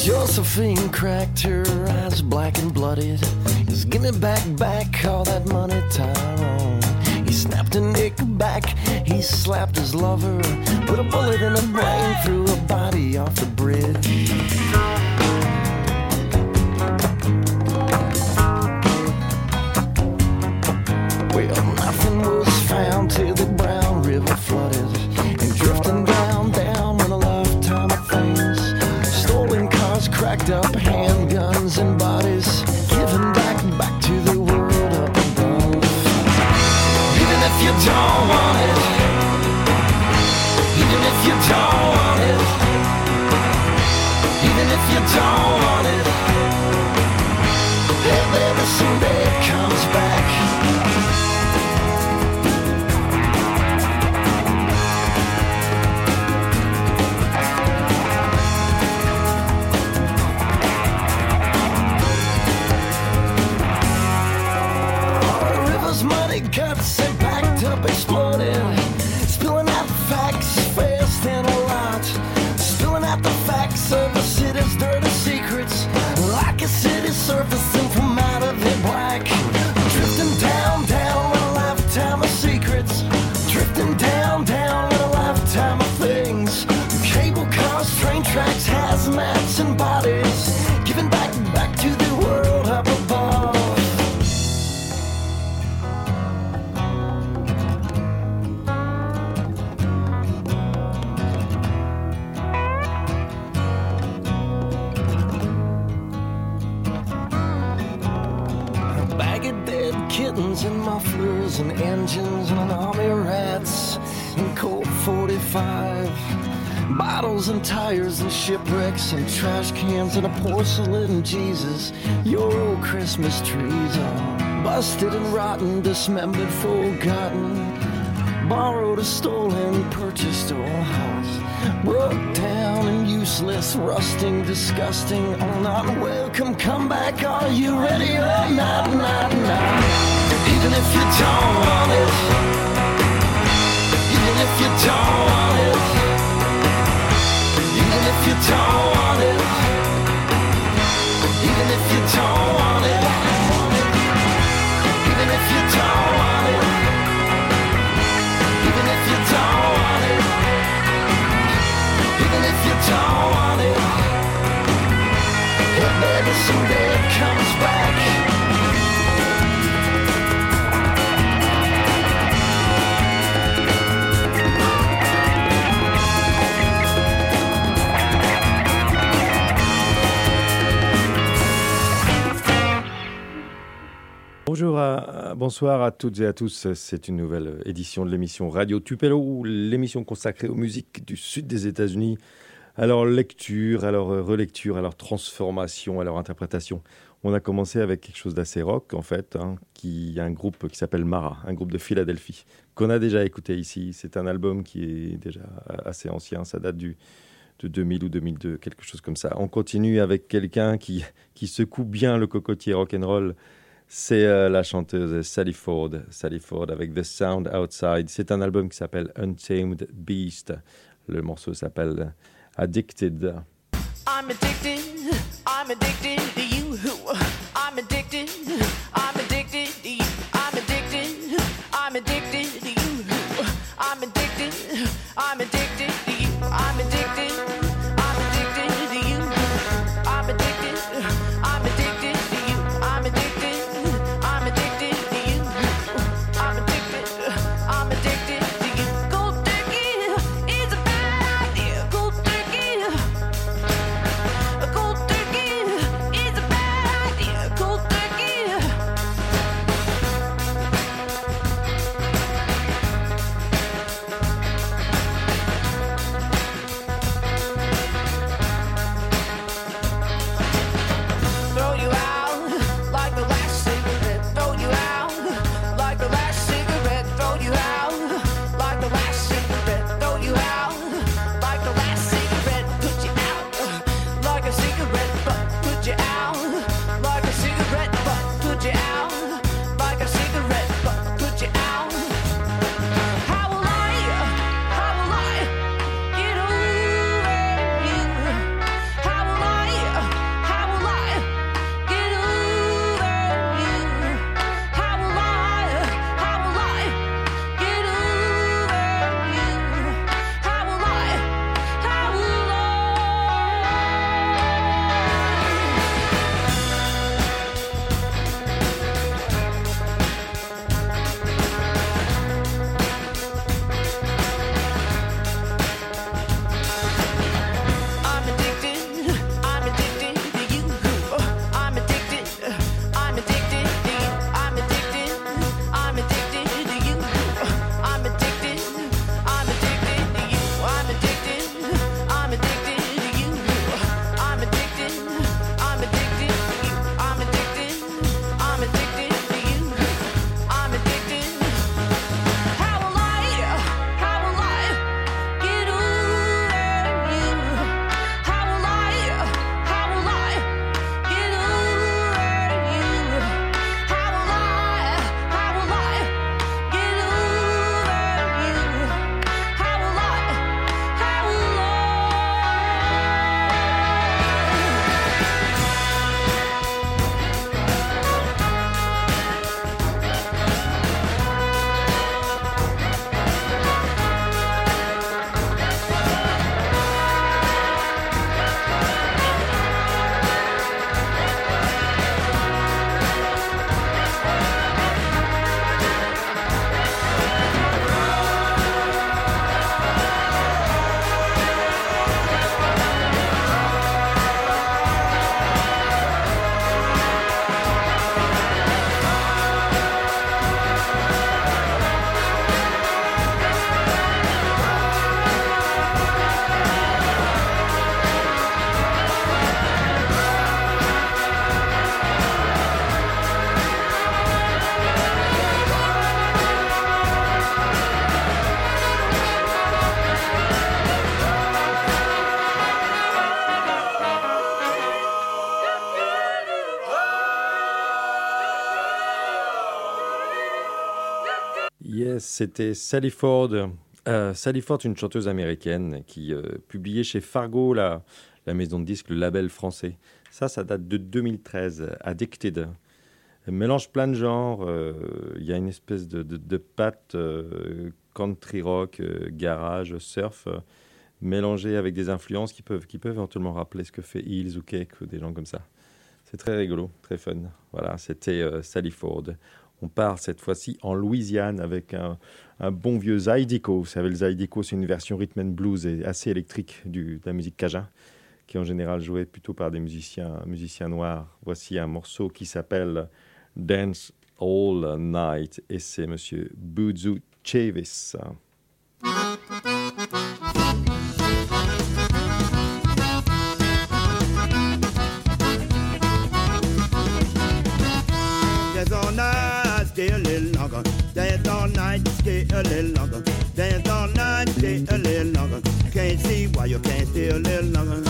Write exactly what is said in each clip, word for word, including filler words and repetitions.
Josephine cracked her eyes black and blooded. He's give me back, back all that money, Tyrone. He snapped a neck back, he slapped his lover, put a bullet in her brain, threw her body off the bridge. Well, nothing was found till the Brown River flooded, and drifting down, down went a lifetime of things. Stolen cars, cracked up handguns and bodies, given back, back to the world up above. Even if you don't want it, even if you don't want it, even if you don't want it, hey baby, someday it comes back. Money guts and packed up, exploded, spilling out facts fast and a lot, spilling out the facts of the city's dirty secrets, like a city surfacing from out of the black, drifting down, down with a lifetime of secrets, drifting down, down with a lifetime of things, cable cars, train tracks, hazmats and bodies, giving back, back to the world up above. Kittens and mufflers and engines and an army of rats and Colt forty-five, bottles and tires and shipwrecks and trash cans and a porcelain Jesus. Your old Christmas trees are busted and rotten, dismembered, forgotten, borrowed or stolen, purchased or housed, broke down and useless, rusting, disgusting, on unwelcome comeback. Are you ready or not? Not, not. Even if you don't want it, even if you don't want it, even if you don't want it, even if you don't want it, even if you don't want it, even if you don't want it, even if you don't want it, hey baby, someday it comes back. Bonjour, à, bonsoir à toutes et à tous. C'est une nouvelle édition de l'émission Radio Tupelo, l'émission consacrée aux musiques du sud des États-Unis, à leur lecture, à leur relecture, à leur transformation, à leur interprétation. On a commencé avec quelque chose d'assez rock, en fait, hein, qui un groupe qui s'appelle Mara, un groupe de Philadelphie, qu'on a déjà écouté ici. C'est un album qui est déjà assez ancien, ça date du, de deux mille ou deux mille deux, quelque chose comme ça. On continue avec quelqu'un qui, qui secoue bien le cocotier rock'n'roll. C'est euh, la chanteuse Sally Ford, Sally Ford avec The Sound Outside. C'est un album qui s'appelle Untamed Beast. Le morceau s'appelle Addicted. I'm addicted, I'm addicted to you. I'm addicted, I'm addicted to you. I'm addicted, I'm addicted to you. I'm addicted, I'm addicted to you. I'm addicted, I'm addicted to you. I'm addicted, I'm addicted to you. I'm addicted. I'm addicted to you. I'm addicted. I'm addicted to you. Cold turkey is a bad idea. Cold turkey. Cold turkey is a bad idea. Cold turkey. c'était Sally Ford. Euh, Sally Ford, une chanteuse américaine qui euh, publiait chez Fargo, la, la maison de disques, le label français. Ça, ça date de deux mille treize, Addicted. Elle mélange plein de genres. Il euh, y a une espèce de, de, de patte euh, country rock, euh, garage, surf, euh, mélangée avec des influences qui peuvent, qui peuvent éventuellement rappeler ce que fait Hills ou Cake ou des gens comme ça. C'est très rigolo, très fun. Voilà, c'était euh, Sally Ford. On part cette fois-ci en Louisiane avec un, un bon vieux Zydeco. Vous savez, le Zydeco, c'est une version rhythm and blues et assez électrique du, de la musique cajun, qui est en général jouée plutôt par des musiciens, musiciens noirs. Voici un morceau qui s'appelle Dance All Night et c'est monsieur Buju Chavis. Dance all night, stay a little longer. Dance all night, stay a little longer. Dance all night, stay a little longer. Can't see why you can't stay a little longer.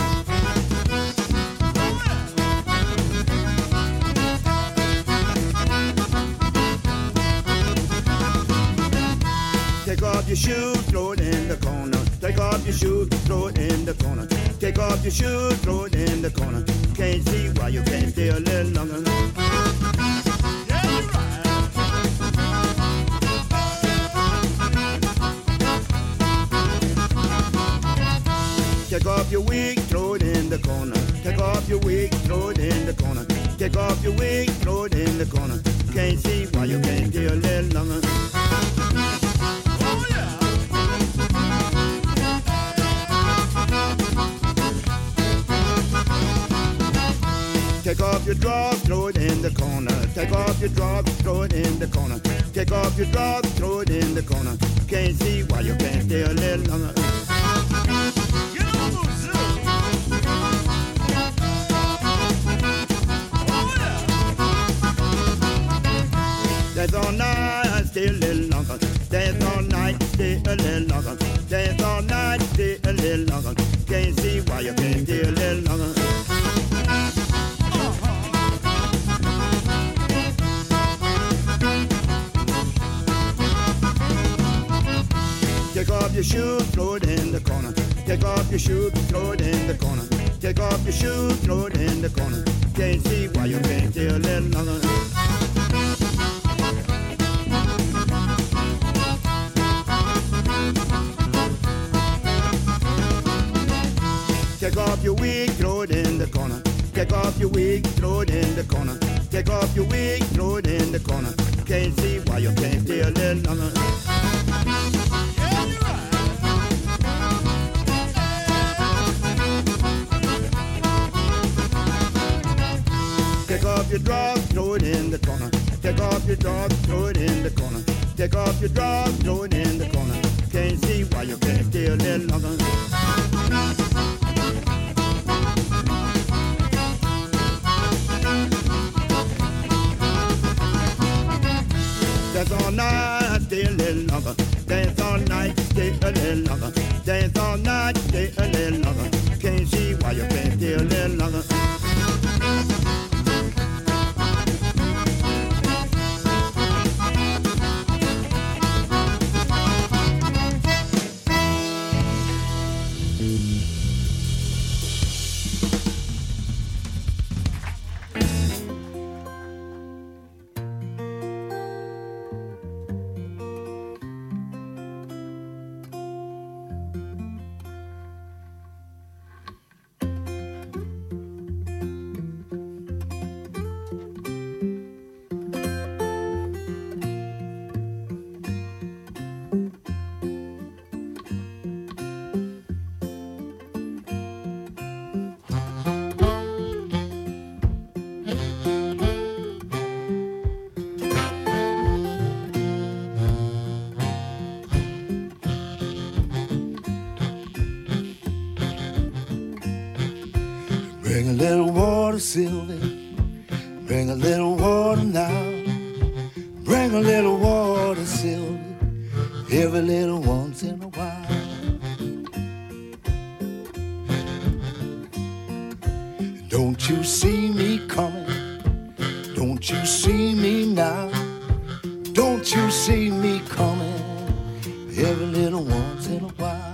Take off your shoes, throw it in the corner. Take off your shoes, throw it in the corner. Take off your shoes, throw it in the corner. Can't see why you can't stay a little longer. Take off your wig, throw it in the corner. Take off your wig, throw it in the corner. Take off your wig, throw it in the corner. Can't see why you can't stay a little longer. Oh yeah. Take off your drawers, throw it in the corner. Take off your drawers, throw it in the corner. Take off your drawers, throw it in the corner. Can't see why you can't stay a little longer. Dance all night, stay a little longer. Dance all night, stay a little longer. Dance all night, stay a little longer. Can't see why you can't stay a little longer. Take off your shoes, throw it in the corner. Take off your shoes, throw it in the corner. Take off your shoes, throw it in the corner. Can't see why you can't stay a little longer. Take off your wig, throw it in the corner. Take off your wig, throw it in the corner. Take off your wig, throw it in the corner. Can't see why you can't stay a little longer. Take off your drawers, throw it in the corner. Take off your drawers, throw it in the corner. Take off your drawers, throw it in the corner. Can't see why you can't stay a little longer. Dance all night, stay a little longer. Dance all night, stay a little longer. Dance all night, stay a little longer. Can't see why you can't stay a little longer. Bring a little water, Sylvie. Bring a little water now. Bring a little water, Sylvie. Every little once in a while. Don't you see me coming? Don't you see me now? Don't you see me coming? in a while.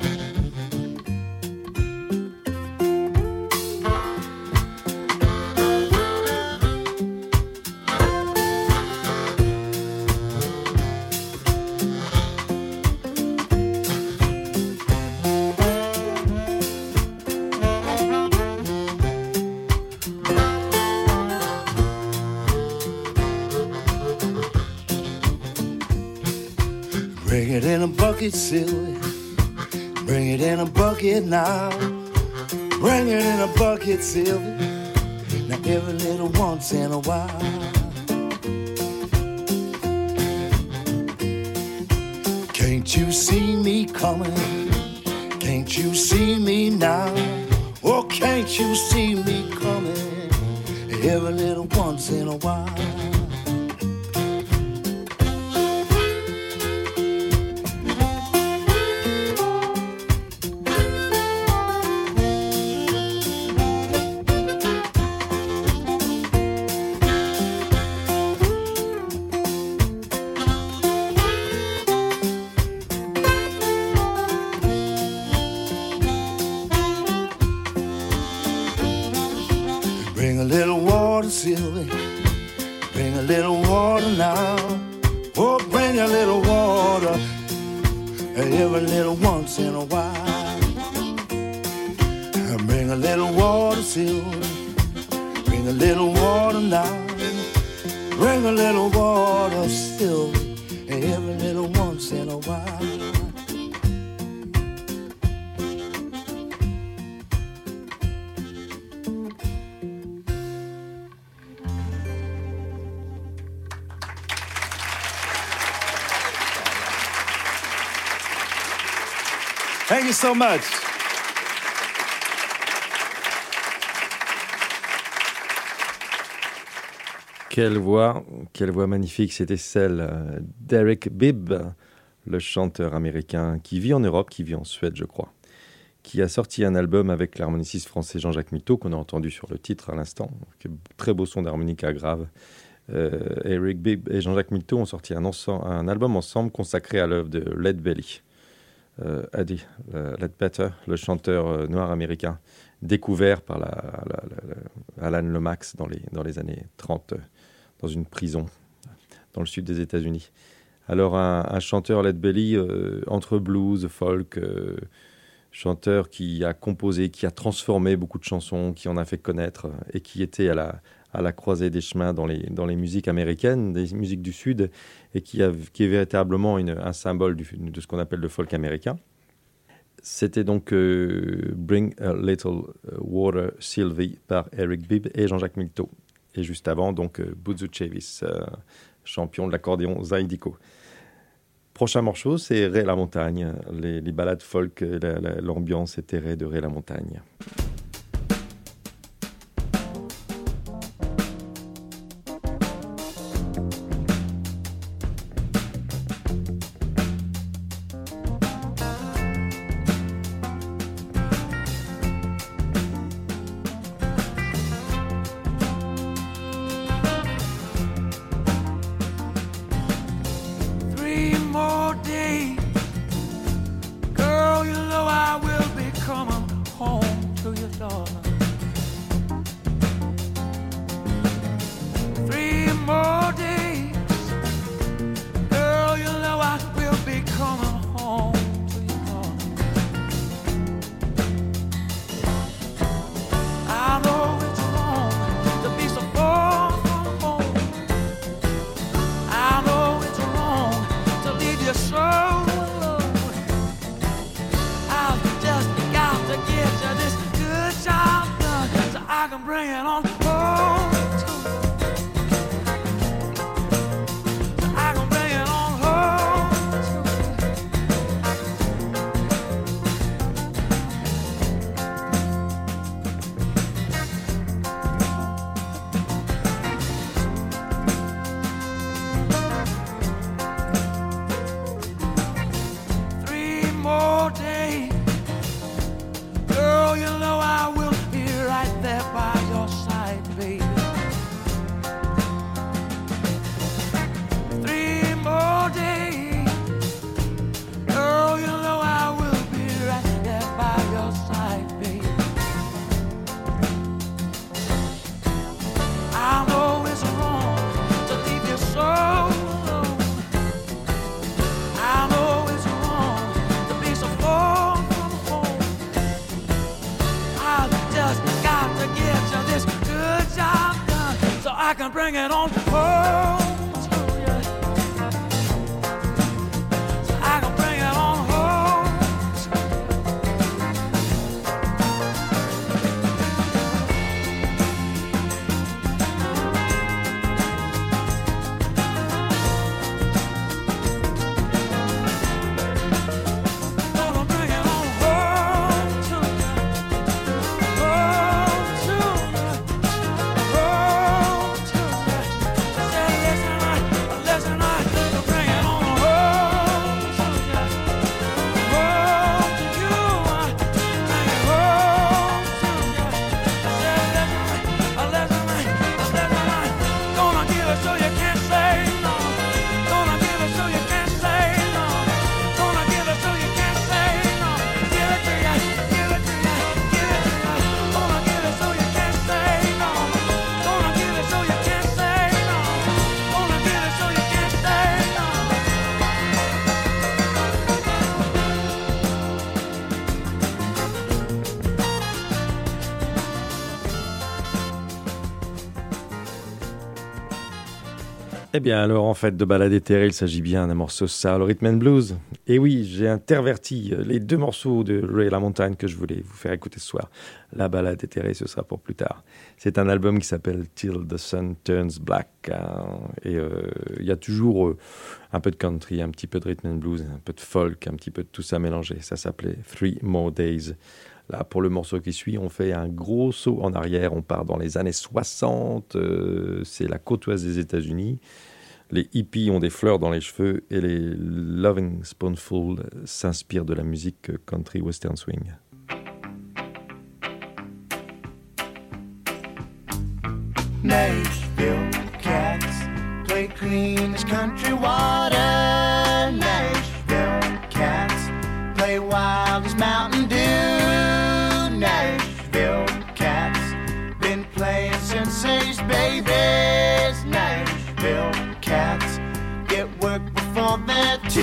Bring it in a bucket, Sylvie. Bring it in a bucket now. Bring it in a bucket, Sylvie. Now every little once in a while. Can't you see me coming? Can't you see me now? Oh, can't you see me coming? Every little once in a while. Bring a little water, Sylvie. Bring a little water now. Oh, bring a little water every little once in a while. Bring a little water, Sylvie. Bring a little water now. Bring a little water, Sylvie, every little once in a while. Thank you so much. Quelle voix, quelle voix magnifique, c'était celle d'Eric Bibb, le chanteur américain qui vit en Europe, qui vit en Suède, je crois, qui a sorti un album avec l'harmoniciste français Jean-Jacques Milteau, qu'on a entendu sur le titre à l'instant. Très beau son d'harmonica grave. Euh, Eric Bibb et Jean-Jacques Milteau ont sorti un, ensemble, un album ensemble consacré à l'œuvre de Lead Belly. Euh, Eddie euh, Ledbetter, le chanteur euh, noir américain, découvert par la, la, la, la, Alan Lomax dans les, dans les années trente, euh, dans une prison dans le sud des États-Unis. Alors un, un chanteur Lead Belly euh, entre blues, folk, euh, chanteur qui a composé, qui a transformé beaucoup de chansons, qui en a fait connaître et qui était à la, à la croisée des chemins dans les, dans les musiques américaines, des musiques du Sud, et qui, a, qui est véritablement une, un symbole du, de ce qu'on appelle le folk américain. C'était donc euh, Bring a Little Water, Sylvie, par Eric Bibb et Jean-Jacques Milteau. Et juste avant, donc, euh, Buzu Chavis, euh, champion de l'accordéon zydeco. Prochain morceau, c'est Ray La Montagne, les, les ballades folk, la, la, l'ambiance éthérée de Ray La Montagne. By your side. can bring it on home to you. I can bring it on home to gonna bring it on home to you. Home to you. Home to you. Say, listen, I, listen, I can bring it on home to you. Home to you. I bring it home to you. Say, listen, I, listen, I, listen, I gonna give it so you can't say no. Gonna give it so you can't say no. Gonna give it so you can't say no. Give it to you, give it to you, give it to you. Gonna give it so you can't say no. Gonna give it so you can't say no. Gonna give it so you can't say no. Eh bien, alors, en fait, de balade éthérée, il s'agit bien d'un morceau soul, rhythm and blues. Et oui, j'ai interverti les deux morceaux de Ray LaMontagne que je voulais vous faire écouter ce soir. La balade éthérée, ce sera pour plus tard. C'est un album qui s'appelle Till the Sun Turns Black. hein. Et euh, il y a toujours euh, un peu de country, un petit peu de rhythm and blues, un peu de folk, un petit peu de tout ça mélangé. Ça s'appelait Three More Days. Là, pour le morceau qui suit, on fait un gros saut en arrière. On part dans les années soixante. euh, c'est la côte ouest des États-Unis. Les hippies ont des fleurs dans les cheveux et les Loving Spoonful s'inspirent de la musique country western swing. Nashville cats play clean as country water. Nashville cats play wild as Mountain Dew. Nashville cats been playing since they's babies. Nashville cats get work before they're two.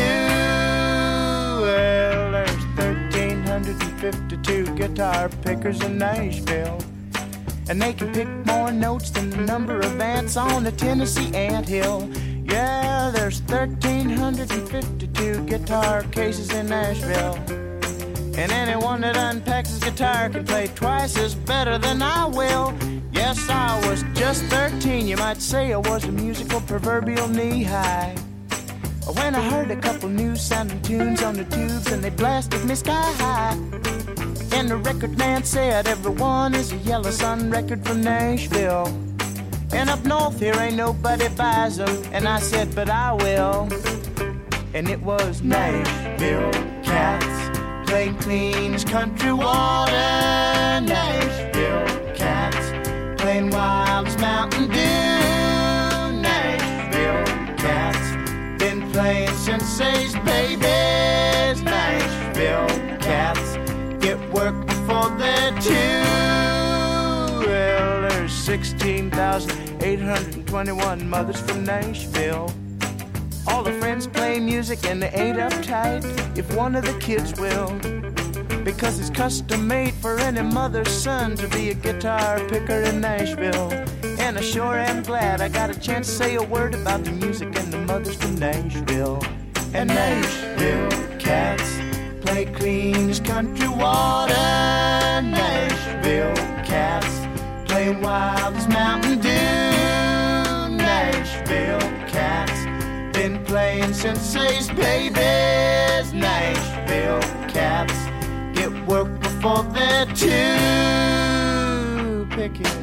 Well, there's one thousand three hundred fifty-two guitar pickers in Nashville, and they can pick more notes than the number of ants on a Tennessee anthill. Yeah, there's one thousand three hundred fifty-two guitar cases in Nashville, and anyone that unpacks his guitar can play twice as better than I will. Yes, I was just thirteen, you might say I was a musical proverbial knee-high, when I heard a couple new sounding tunes on the tubes and they blasted me sky high. And the record man said everyone is a Yellow Sun record from Nashville, and up north here ain't nobody buys them. And I said, but I will. And it was Nashville cats playing clean as country water. Nashville cats playing wild as Mountain Dew. Nashville cats been playing since they's babies. Nashville cats get work before they're two. Well, there's sixteen thousand eight hundred twenty-one mothers from Nashville. All the friends play music and they ain't uptight if one of the kids will, because it's custom made for any mother's son to be a guitar picker in Nashville. And I sure am glad I got a chance to say a word about the music and the mothers from Nashville. And Nashville cats play clean as country water. Nashville cats play wild as Mountain Dew. Nashville cats been playing since they's babies. Nashville cats get work before they're two. Pick it.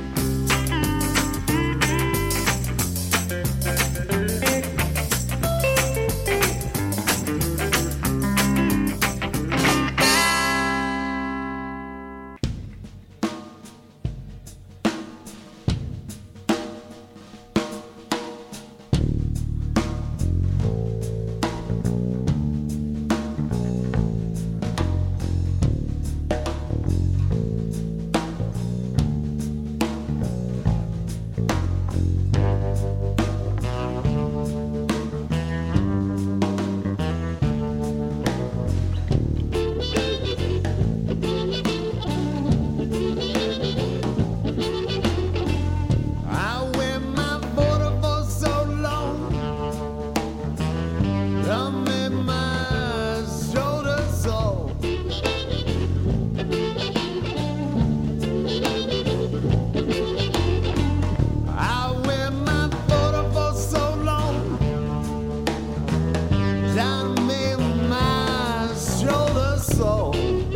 soul.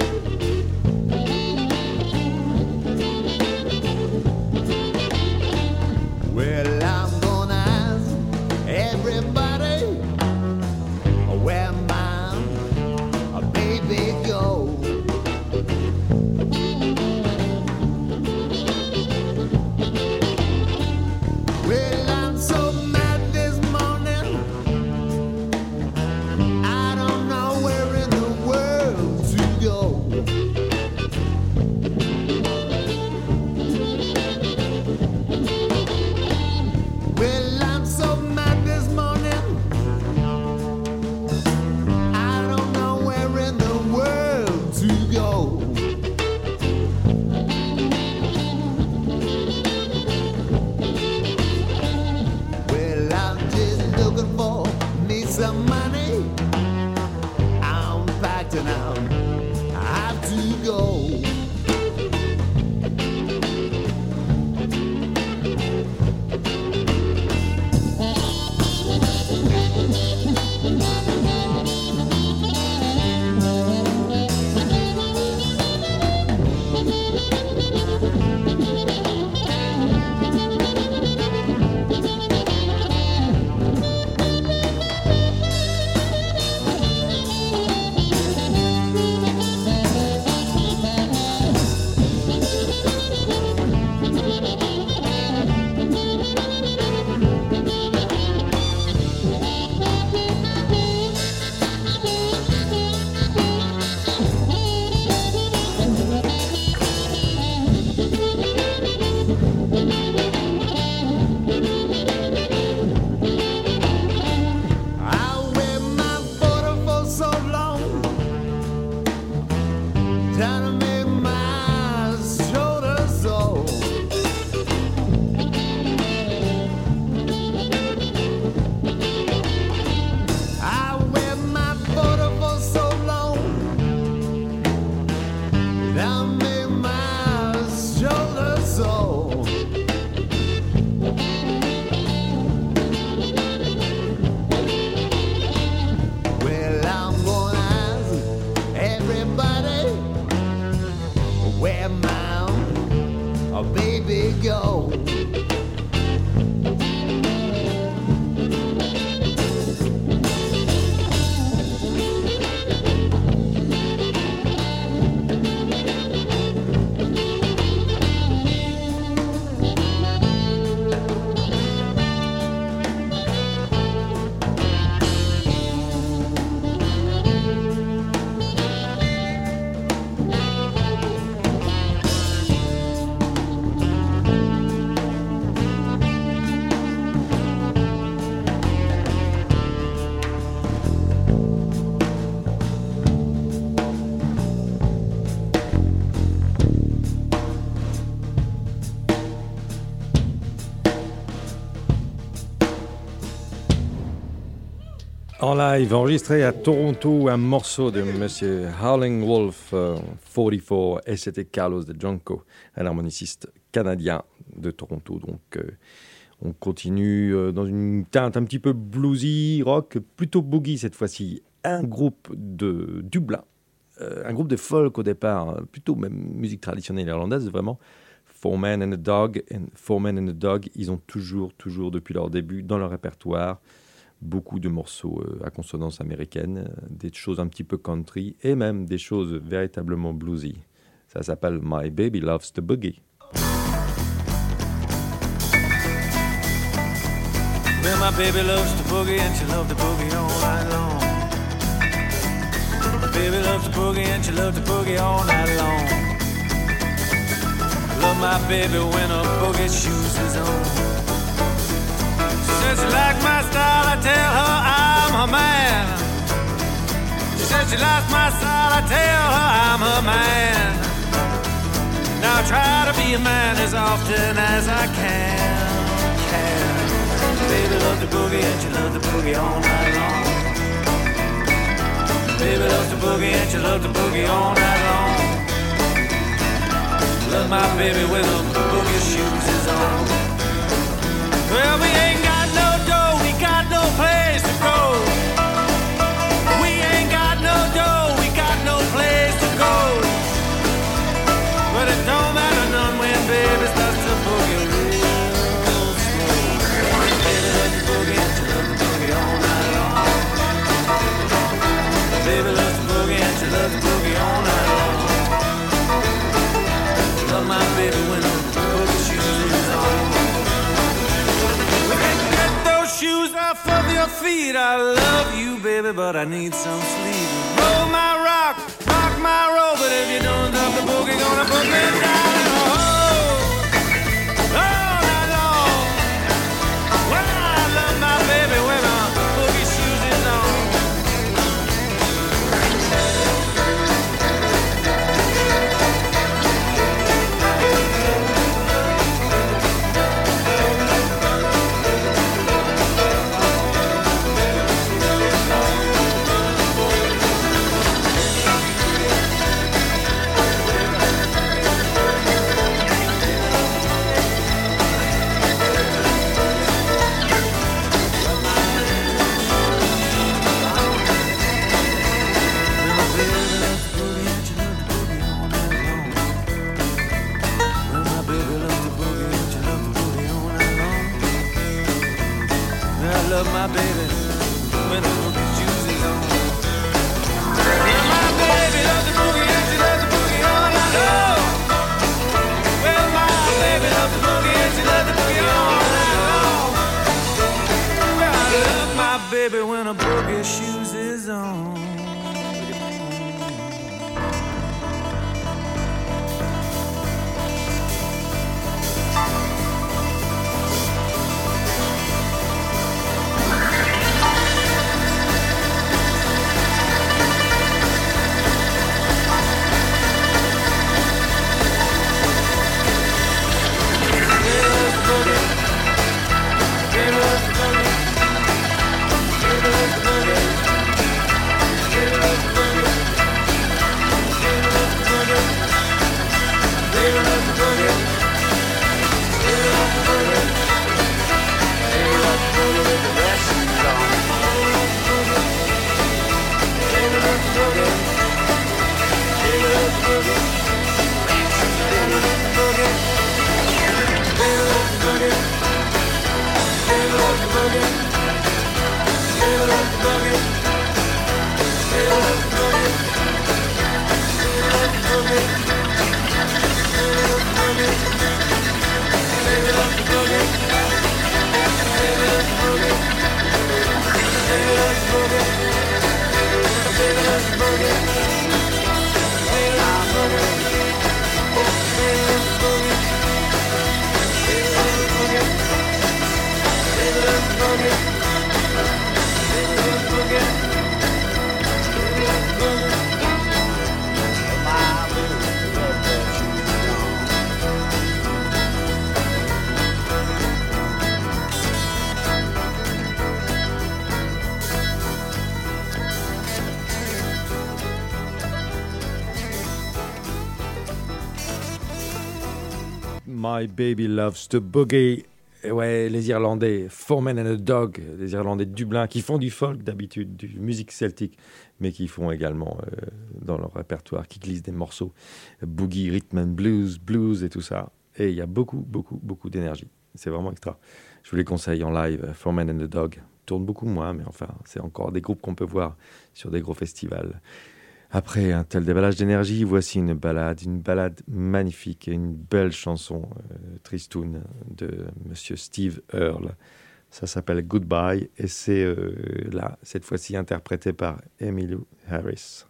Well, I'm gonna ask everybody where my baby go. Well, I'm so mad this morning, I don't know where in the world to go. Well, I'm so mad this morning, I don't know where in the world to go. Well, I'm just looking for me some money. I'm packed and I'm, I have to go. I wear my photo for so long, trying to make my shoulders sore. I wear my photo for so long, trying to make my shoulders sore. Well, I'm gonna ask everybody where my oh, baby go. En live, enregistré à Toronto, un morceau de Monsieur Howling Wolf, euh, quarante-quatre, et c'était Carlos de Junco, un harmoniciste canadien de Toronto. Donc, euh, on continue euh, dans une teinte un petit peu bluesy, rock, plutôt boogie cette fois-ci. Un groupe de Dublin, euh, un groupe de folk au départ, plutôt même musique traditionnelle irlandaise, vraiment. Four Men and a Dog, and Four Men and a Dog, ils ont toujours, toujours, depuis leur début, dans leur répertoire, beaucoup de morceaux euh, à consonance américaine, euh, des choses un petit peu country et même des choses véritablement bluesy. Ça s'appelle My Baby Loves the Boogie. Well, my baby loves the boogie and she loves the boogie all night long. My baby loves the boogie and she loves the boogie all night long. Love my baby when her boogie shoes is on. She said she likes my style, I tell her I'm her man. She said she likes my style, I tell her I'm her man. Now I try to be a man as often as I can, can. Baby loves the boogie and she loves the boogie all night long. Baby loves the boogie and she loves the boogie all night long. Love my baby when her boogie shoes is on. Well, we ain't got no dough, we got no place to go. We ain't got no dough, we got no place your feet. I love you, baby, but I need some sleep. Roll my rock, rock my roll, but if you don't stop the boogie, gonna put me down in a hole all night long. Well, I love my baby when my boogie shoes is on. My baby, when the boogie shoes is on. Well, my baby loves the boogie and she loves the boogie all night long. Well, my baby loves the boogie and she loves the boogie all night long. Well, I love my baby when a boogie shoes is on. My Baby Loves to Boogie. Et ouais, les Irlandais, Four Men and a Dog, les Irlandais de Dublin, qui font du folk d'habitude, du musique celtique, mais qui font également euh, dans leur répertoire, qui glissent des morceaux boogie, rhythm and blues, blues et tout ça. Et il y a beaucoup, beaucoup, beaucoup d'énergie. C'est vraiment extra. Je vous les conseille en live. Four Men and a Dog tourne beaucoup moins, mais enfin, c'est encore des groupes qu'on peut voir sur des gros festivals. Après un tel déballage d'énergie, voici une balade, une balade magnifique et une belle chanson euh, tristoun de Monsieur Steve Earle. Ça s'appelle Goodbye et c'est euh, là, cette fois-ci interprété par Emmylou Harris.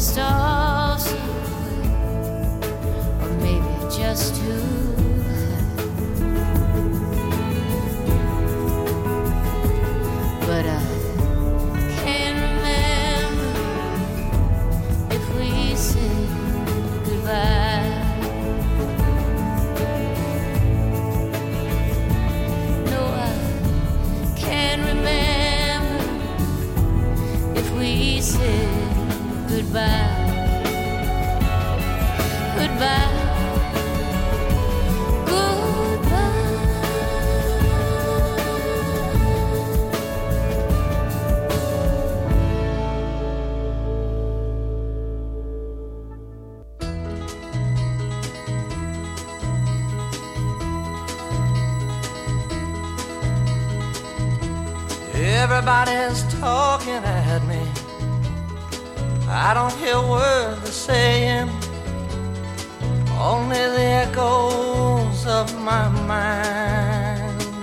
just all so or maybe just too high. But I can't remember if we said goodbye. No, I can't remember if we said goodbye. Goodbye. Everybody's talking at me. I don't hear words they're saying, only the echoes of my mind.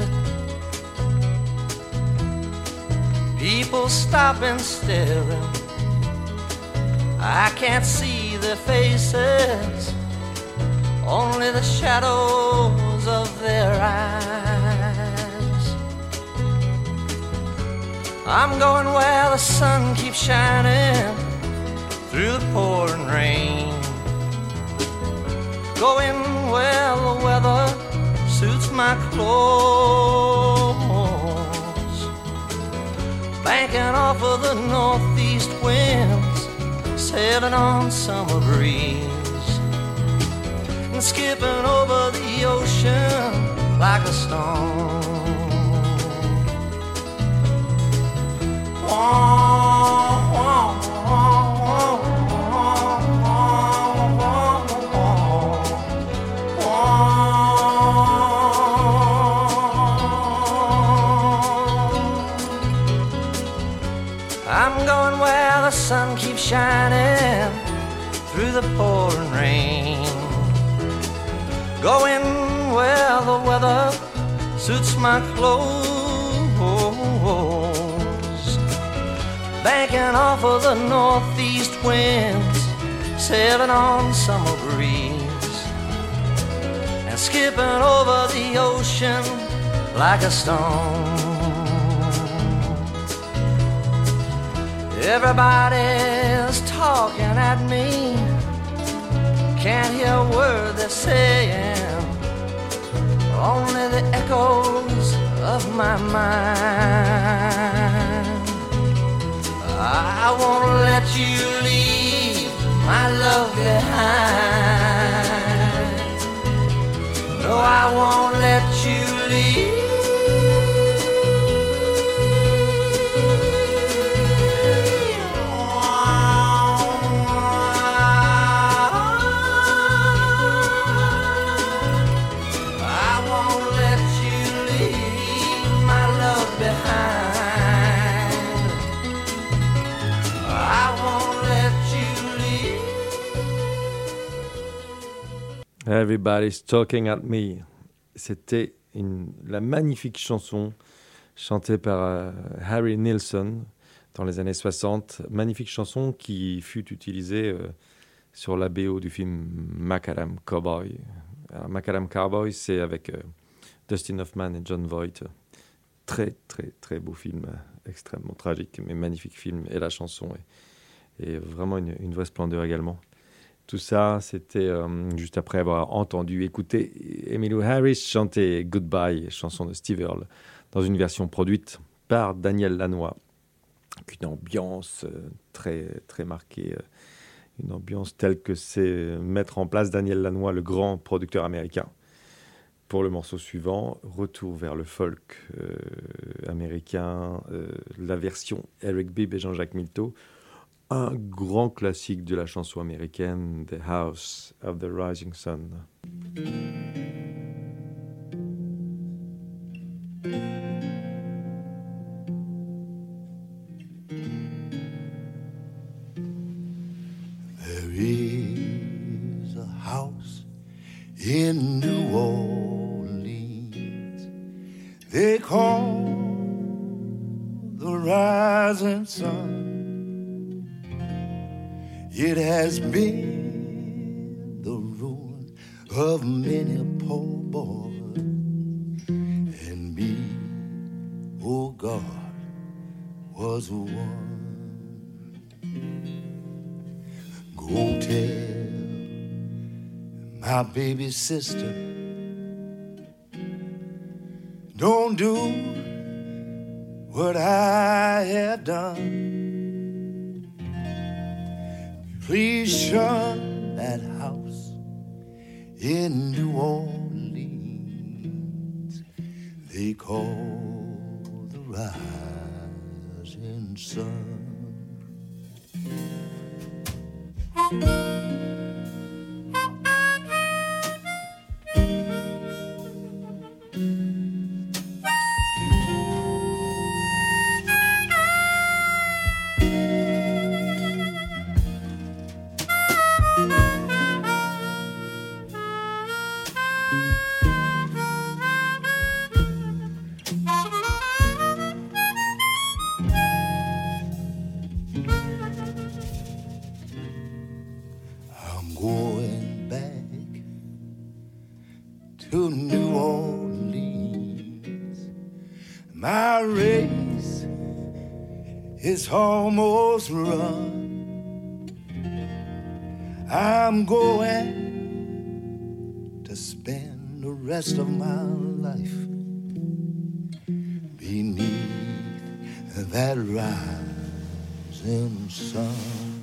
People stop and staring. I can't see their faces, only the shadows of their eyes. I'm going where the sun keeps shining through the pouring rain, going where the weather suits my clothes, banking off of the northeast winds, sailing on summer breeze, and skipping over the ocean like a stone. I'm going where the sun keeps shining through the pouring rain, going where the weather suits my clothes, banking off of the northeast winds, sailing on summer breeze, and skipping over the ocean like a stone. Everybody's talking at me, can't hear a word they're saying, only the echoes of my mind. I won't let you leave my love behind. No, I won't let you leave. I won't let you leave my love behind. Everybody's Talking at Me. C'était une, la magnifique chanson chantée par euh, Harry Nilsson dans les années soixante. Magnifique chanson qui fut utilisée euh, sur la B O du film Macadam Cowboy. Alors, Macadam Cowboy, c'est avec euh, Dustin Hoffman et John Voight. Très, très, très beau film, extrêmement tragique, mais magnifique film. Et la chanson est, est vraiment une, une vraie splendeur également. Tout ça, c'était euh, juste après avoir entendu, écouté Emmylou Harris chanter Goodbye, chanson de Steve Earle, dans une version produite par Daniel Lanois. Une ambiance euh, très, très marquée, euh, une ambiance telle que c'est mettre en place Daniel Lanois, le grand producteur américain. Pour le morceau suivant, retour vers le folk euh, américain, euh, la version Eric Bibb et Jean-Jacques Milteau. Un grand classique de la chanson américaine, The House of the Rising Sun. There is a house in New Orleans they call the Rising Sun. It has been the ruin of many a poor boy and me, oh God, was one. Go tell my baby sister, don't do what I have done. Please shun that house in New Orleans they call the rising sun. To New Orleans, my race is almost run. I'm going to spend the rest of my life beneath that rising sun.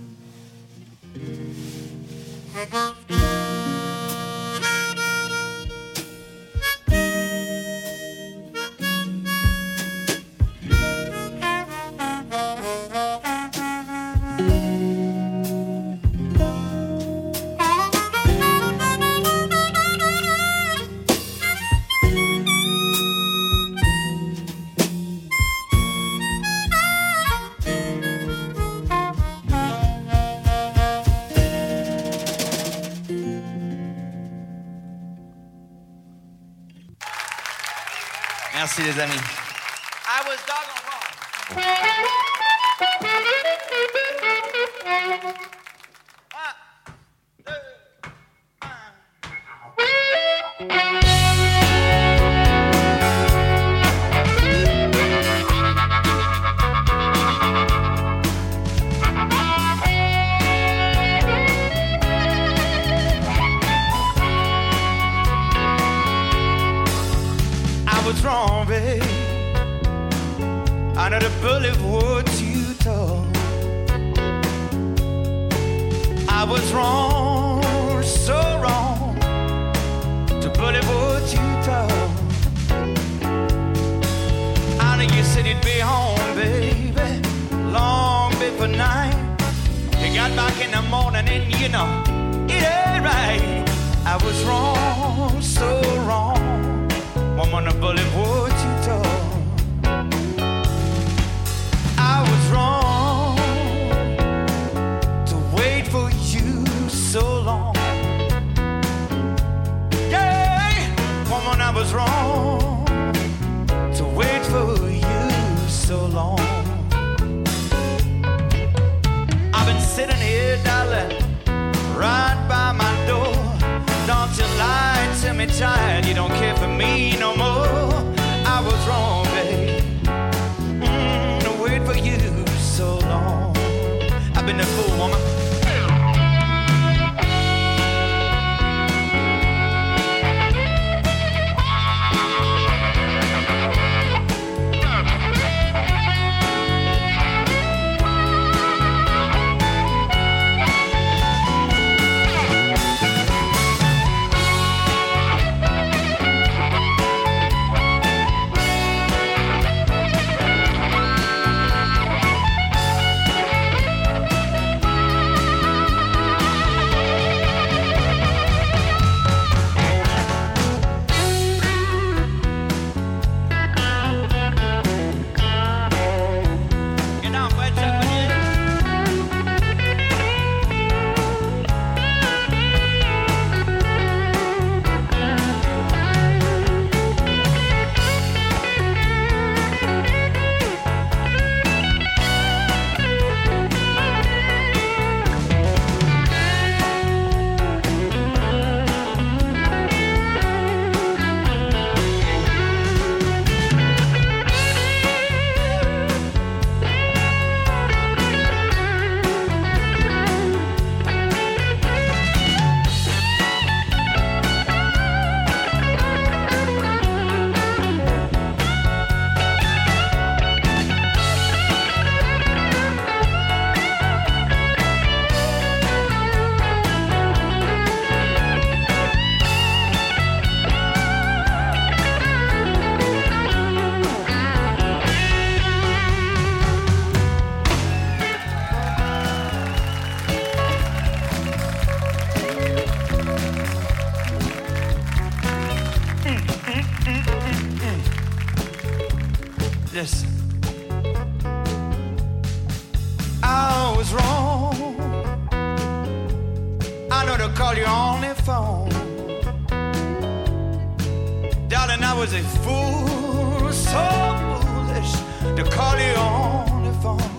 Merci les amis. I was doggone wrong. What's wrong, babe? Under the bullet wood too tall. I was wrong, so wrong. The bullet wood too tall. I knew you said you'd be home, baby, long before night. You got back in the morning and you know it ain't right. I was wrong, so wrong. Woman, a bullet would you tall. I was wrong to wait for you so long. Yeah, woman, I was wrong to wait for you so long. I've been sitting here, darling, right by my door. Don't you lie to me, child, you don't care for me no more. I was wrong, babe, mm, to wait for you so long. I've been a fool, woman. to call you on the phone. Darling, I was a fool, so foolish to call you on the phone.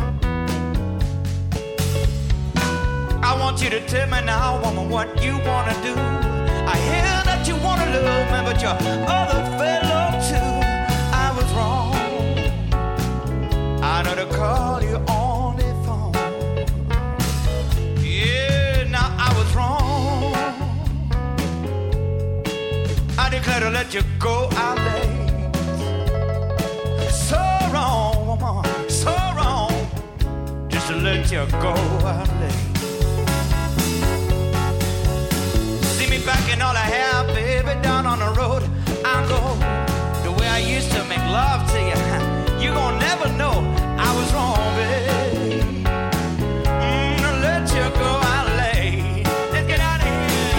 I want you to tell me now, woman, what you wanna do. I hear that you wanna love me, but your other fellow too. I was wrong. I know to call you on the phone. Yeah, now I was wrong. I declare to let you go out late. So wrong, woman, so wrong. Just to let you go out late. See me back in all I have, baby, down on the road. I'll go the way I used to make love to you. You gon' never know I was wrong, babe. Mm, I'll let you go out late. Let's get out of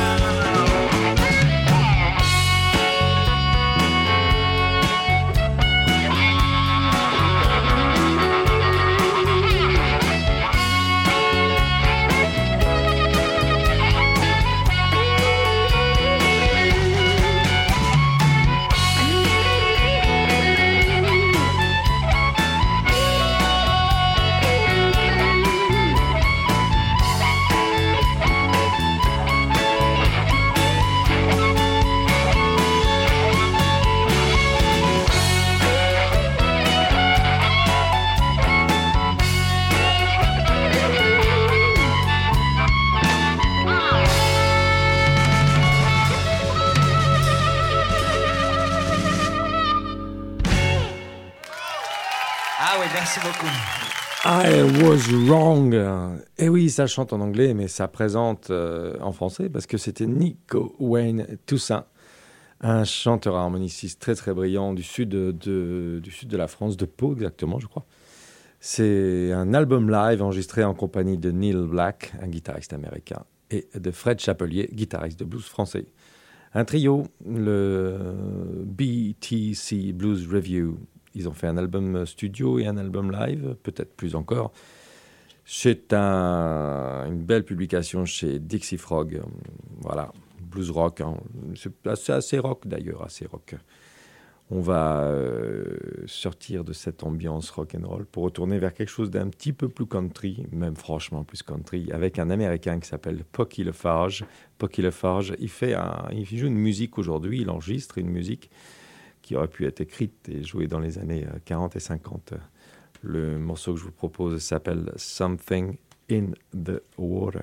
Merci beaucoup. I was wrong. Et oui, ça chante en anglais, mais ça présente euh, en français parce que c'était Nico Wayne Toussaint, un chanteur harmoniciste très très brillant du sud de, de, du sud de la France, de Pau exactement, je crois. C'est un album live enregistré en compagnie de Neil Black, un guitariste américain, et de Fred Chapelier, guitariste de blues français. Un trio, le B T C Blues Review. Ils ont fait un album studio et un album live, peut-être plus encore. C'est un, une belle publication chez Dixie Frog. Voilà, blues rock. Hein. C'est assez, assez rock d'ailleurs, assez rock. On va euh, sortir de cette ambiance rock and roll pour retourner vers quelque chose d'un petit peu plus country, même franchement plus country, avec un Américain qui s'appelle Pocky LaFarge. Pocky LaFarge, il fait un, il joue une musique aujourd'hui, il enregistre une musique qui aurait pu être écrite et jouée dans les années quarante et cinquante. Le morceau que je vous propose s'appelle Something in the Water.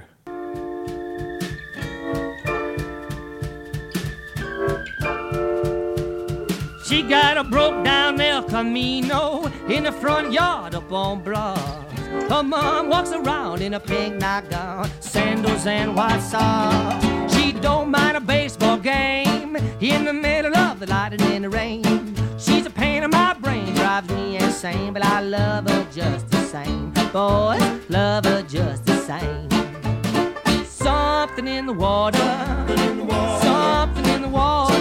She got a broke down El Camino in the front yard up on Broad. Her mom walks around in a pink nightgown, sandals and white socks. She don't mind a baseball game in the middle of the light and in the rain. She's a pain in my brain, drives me insane, but I love her just the same. Boys, love her just the same. Something in the water, something in the water, something in the water.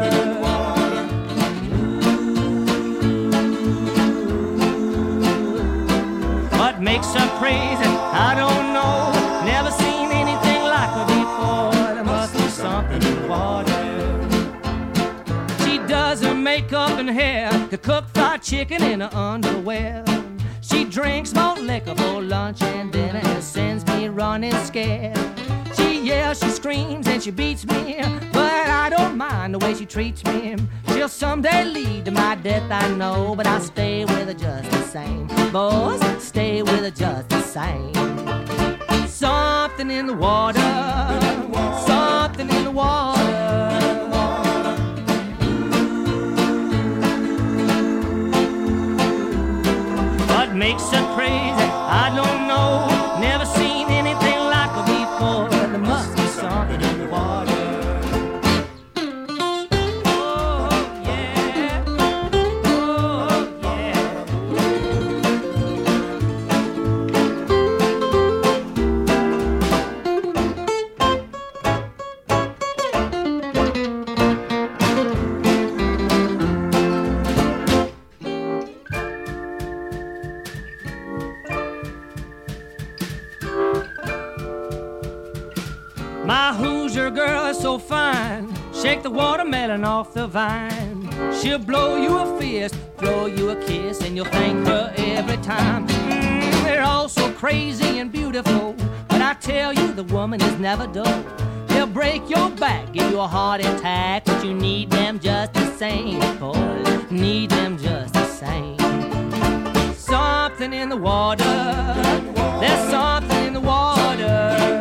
What makes her crazy, I don't know. Never seen anything like her before. There must be something in the water. She does her makeup and hair to cook fried chicken in her underwear. She drinks malt liquor for lunch and dinner and sends me running scared. She yells, she screams, and she beats me, but I don't mind the way she treats me. She'll someday lead to my death, I know, but I stay with her just the same. Boys, stay with her just the same. Something in the water, something in the water. What makes her crazy, I don't know. Never seen anything like her before. There must be something in the water. My Hoosier girl is so fine. Shake the watermelon off the vine. She'll blow you a fist, throw you a kiss, and you'll thank her every time. Mm, they're all so crazy and beautiful, but I tell you, the woman is never dull. They'll break your back, give you a heart attack, but you need them just the same. Oh, need them just the same. Something in the water. There's something in the water.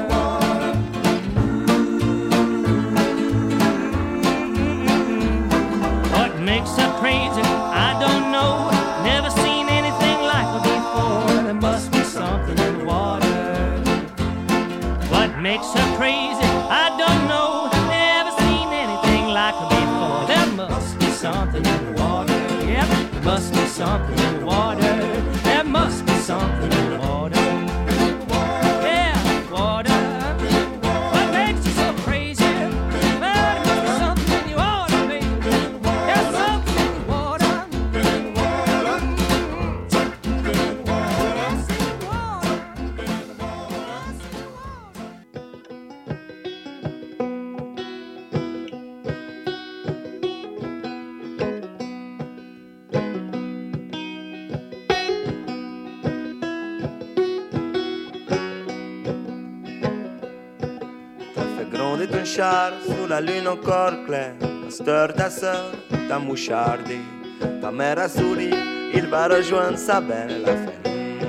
What makes her crazy? I don't know. Never seen anything like her before. There must be something in the water. What makes her crazy? I don't know. Never seen anything like her before. There must be something in the water. Yep, there must be something in the water. There must be something in the water. Yeah, water. What makes you so crazy? Well, there must be something in your water, baby. There's something in the water. There's in the water. Gronder ton char sous la lune encore claire. À cette heure, ta sœur t'a mouchardé. Ta mère a souri, il va rejoindre sa belle. Elle a fait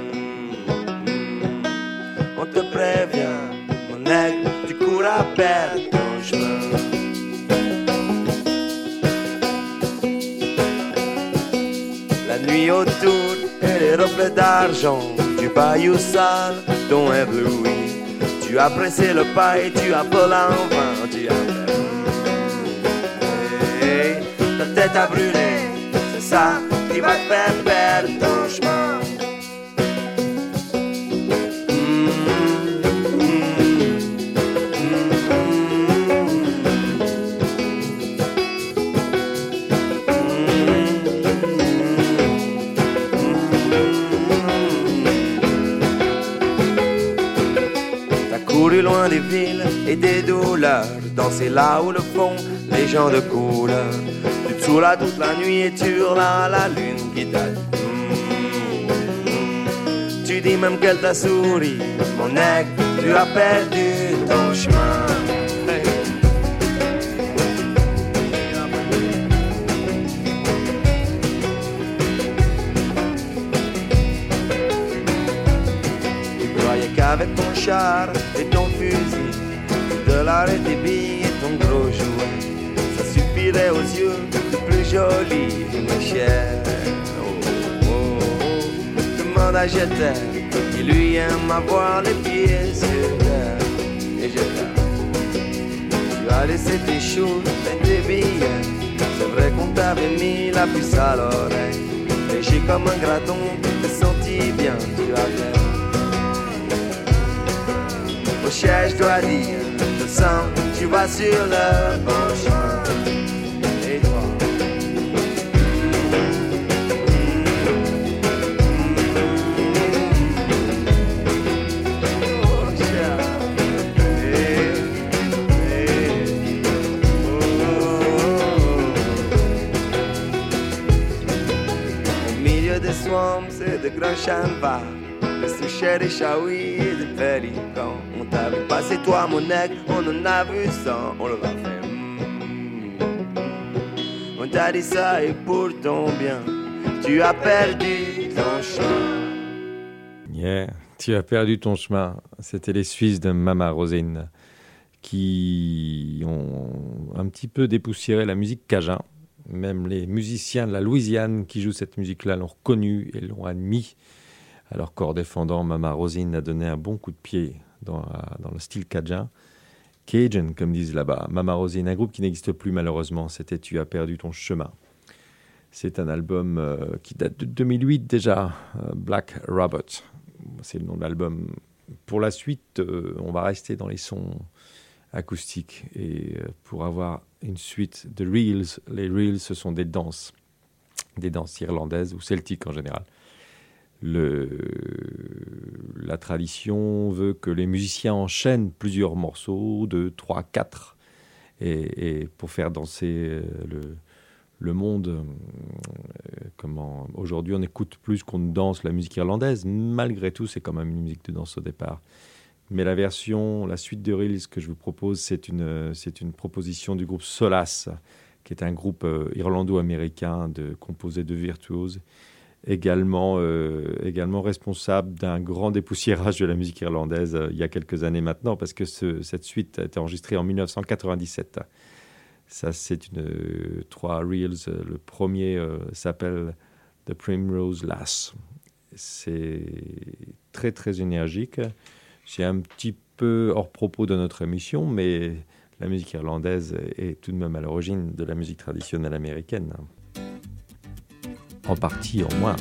mm, mm. On te prévient, mon aigle, tu cours à perdre ton chemin. La nuit autour et les reflets d'argent du bayou sale t'ont ébloui. Tu as pressé le pas et tu as volé en vain. Tu as fait hey, ta tête a brûlé. C'est ça qui va te faire perdre ton chemin. Mm, mm, couru loin des villes et des douleurs, danser là où le font les gens de couleur. Tu te saoulas toute la nuit et tu hurles à la lune qui t'a dit mm, mm. Tu dis même qu'elle t'a souri, mon aigle, tu as perdu ton chemin. Hey. Tu croyais qu'avec ton char et ton fusil, tes dollars et tes billes et ton gros jouet, ça suffirait aux yeux de plus jolis, ma chère. Oh, oh, oh. Demande à Jeter, il lui aime avoir les pieds sur terre. Et Jeter, tu as laissé tes choses et tes billets. C'est vrai qu'on t'avait mis la puce à l'oreille. Léger comme un graton, tu te sentis bien, tu as fait. Au chien, je dois dire, je sens que tu vas sur le bon chemin. Et toi? Oh, chien. Hey, hey. Oh. Au milieu des swamps et de grands chanvars, des souchets, des chaouis et des pélicans. On t'a vu passer toi mon aigle, on en a vu cent, on leur a fait mm. On t'a dit ça et pour ton bien, tu as perdu ton chemin. Yeah, tu as perdu ton chemin. C'était les Suisses de Mama Rosine qui ont un petit peu dépoussiéré la musique cajun. Même les musiciens de la Louisiane qui jouent cette musique-là l'ont reconnue et l'ont admis. Alors, corps défendant, Mama Rosine a donné un bon coup de pied dans, dans le style cajun. Cajun, comme disent là-bas. Mama Rosine, un groupe qui n'existe plus malheureusement, c'était Tu as perdu ton chemin. C'est un album euh, qui date de deux mille huit déjà, euh, Black Robot. C'est le nom de l'album. Pour la suite, euh, on va rester dans les sons acoustiques. Et euh, pour avoir une suite de reels, les reels, ce sont des danses, des danses irlandaises ou celtiques en général. le, la tradition veut que les musiciens enchaînent plusieurs morceaux, deux, trois, quatre, et, et pour faire danser le, le monde. Euh, comment, aujourd'hui, on écoute plus qu'on ne danse la musique irlandaise. Malgré tout, c'est quand même une musique de danse au départ. Mais la version, la suite de Reels que je vous propose, c'est une, c'est une proposition du groupe Solace, qui est un groupe euh, irlando-américain de, composé de virtuoses, également, euh, également responsable d'un grand dépoussiérage de la musique irlandaise euh, il y a quelques années maintenant, parce que ce, cette suite a été enregistrée en dix-neuf cent quatre-vingt-dix-sept. Ça, c'est une, euh, trois reels. Le premier euh, s'appelle The Primrose Lass. C'est très, très énergique. C'est un petit peu hors propos de notre émission, mais la musique irlandaise est tout de même à l'origine de la musique traditionnelle américaine. En partie, au moins.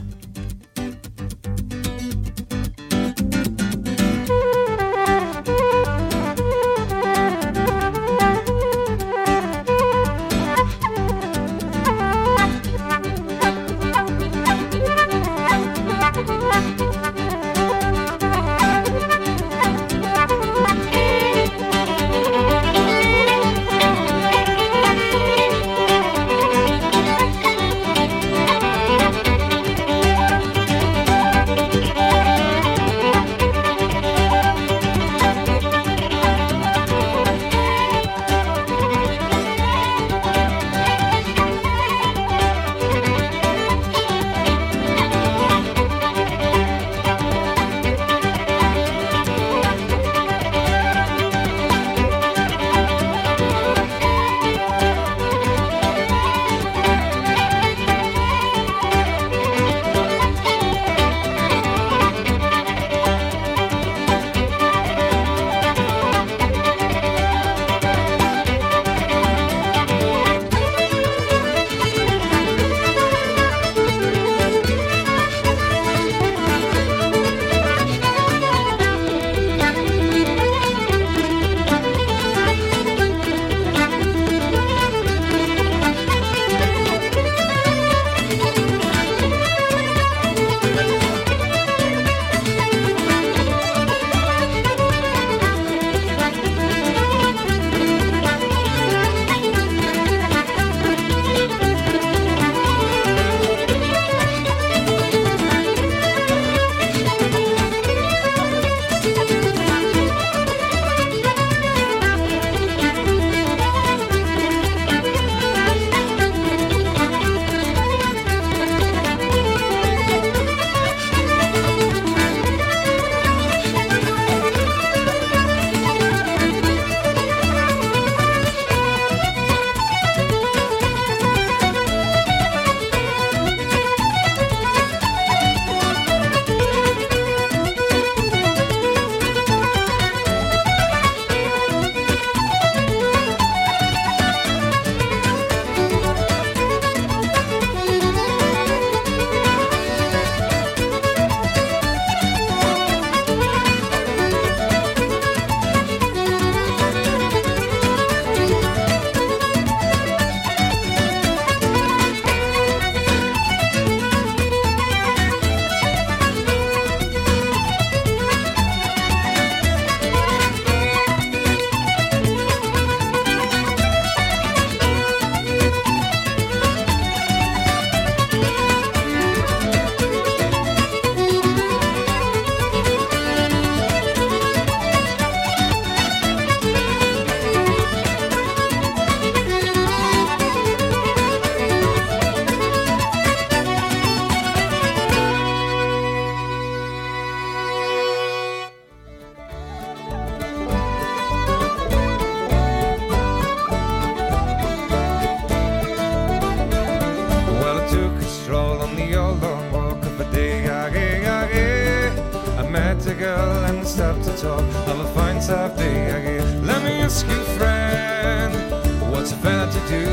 Stop to talk of a fine soft day again. Let me ask you, friend, what's a fella to do?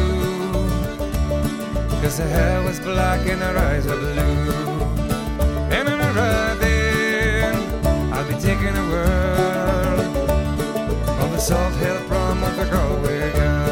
Cause her hair was black and her eyes were blue. And in a riding, I'll be taking a whirl on the Salt Hill prom of the Galway girl.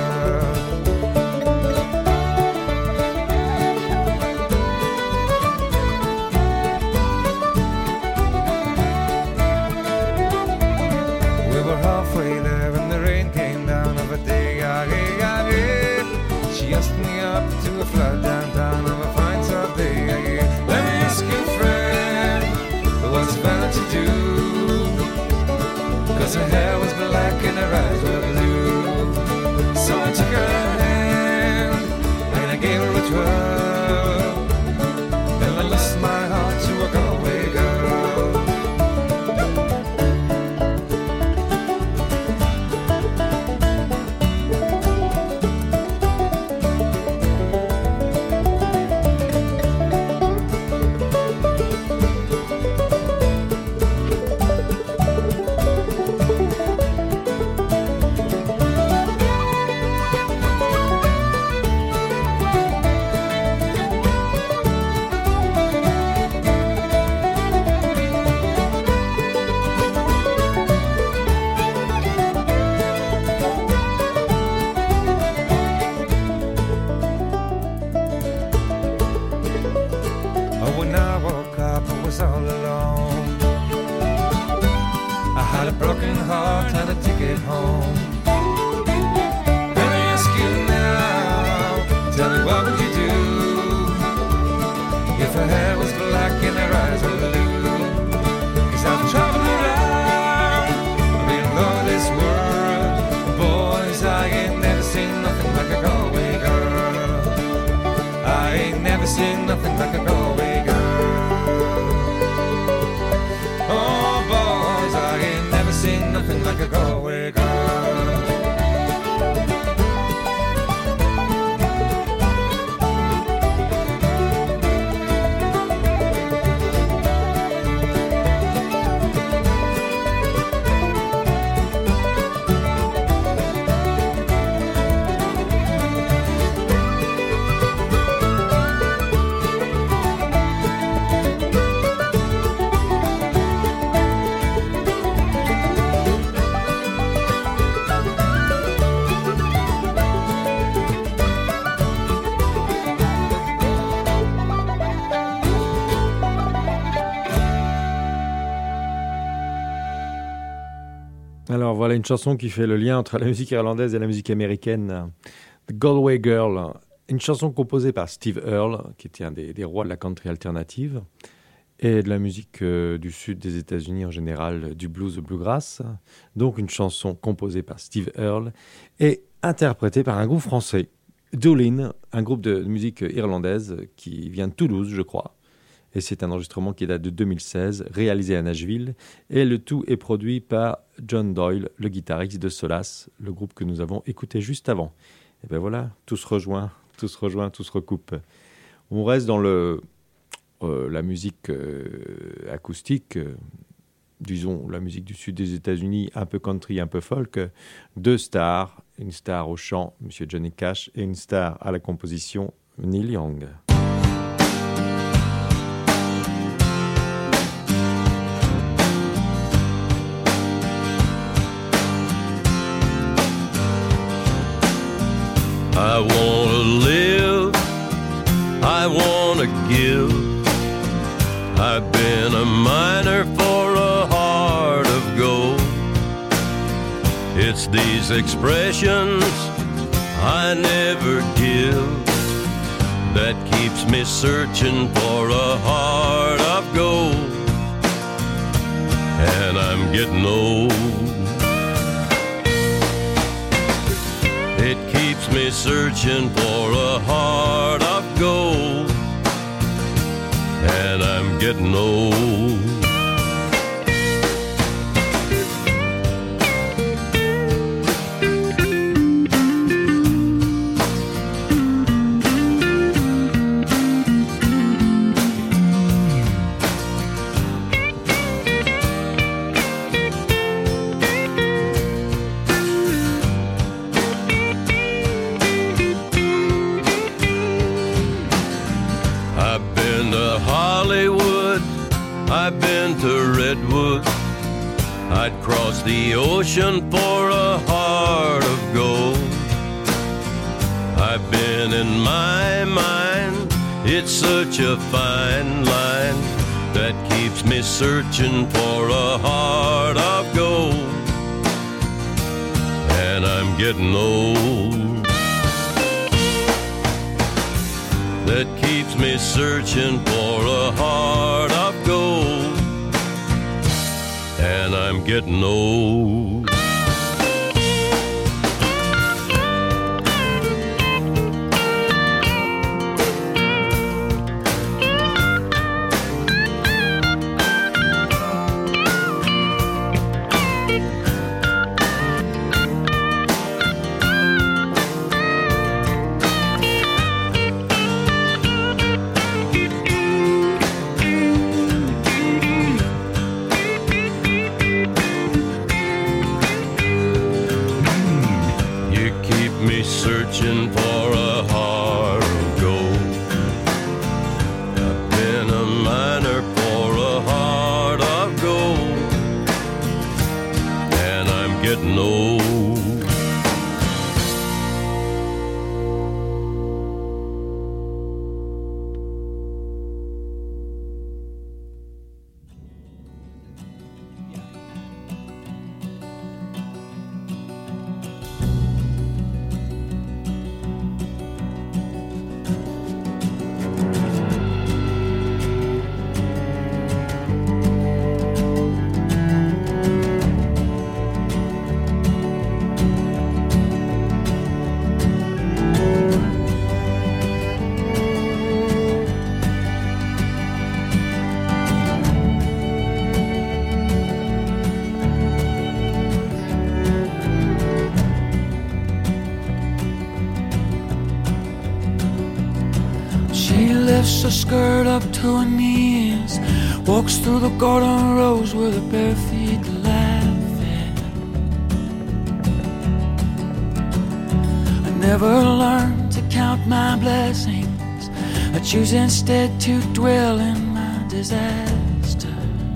seen nothing like a Galway girl. Oh, boys, I ain't never seen nothing like a Galway girl. Alors voilà une chanson qui fait le lien entre la musique irlandaise et la musique américaine. The Galway Girl, une chanson composée par Steve Earle, qui était un des, des rois de la country alternative, et de la musique euh, du sud des États-Unis en général, du blues au bluegrass. Donc une chanson composée par Steve Earle et interprétée par un groupe français, Doolin, un groupe de musique irlandaise qui vient de Toulouse, je crois. Et c'est un enregistrement qui date de deux mille seize, réalisé à Nashville, et le tout est produit par John Doyle, le guitariste de Solace, le groupe que nous avons écouté juste avant. Et ben voilà, tout se rejoint, tout se rejoint, tout se recoupe. On reste dans le, euh, la musique euh, acoustique, euh, disons la musique du sud des États-Unis, un peu country, un peu folk. Deux stars, une star au chant, M. Johnny Cash, et une star à la composition, Neil Young. I wanna live, I wanna give. I've been a miner for a heart of gold. It's these expressions I never give that keeps me searching for a heart of gold. And I'm getting old. It keeps me searching for a heart of gold, and I'm getting old. I've been to Redwood. I'd cross the ocean for a heart of gold. I've been in my mind, it's such a fine line that keeps me searching for a heart of gold. And I'm getting old. That keeps me searching for a heart of gold, and I'm getting old. Searching for a heart of gold. I've been a miner for a heart of gold, and I'm getting old. lifts her skirt up to her knees, walks through the garden rows with her bare feet laughing. I never learned to count my blessings, I choose instead to dwell in my disaster.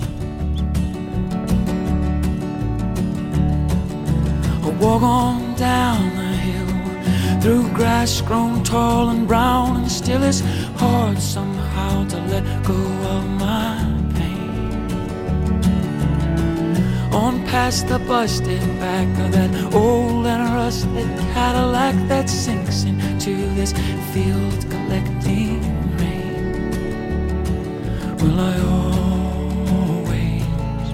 I walk on down the hill through grass grown tall and brown, and still it's hard somehow to let go of my pain. On past the busted back of that old and rusted Cadillac that sinks into this field collecting rain. Will I always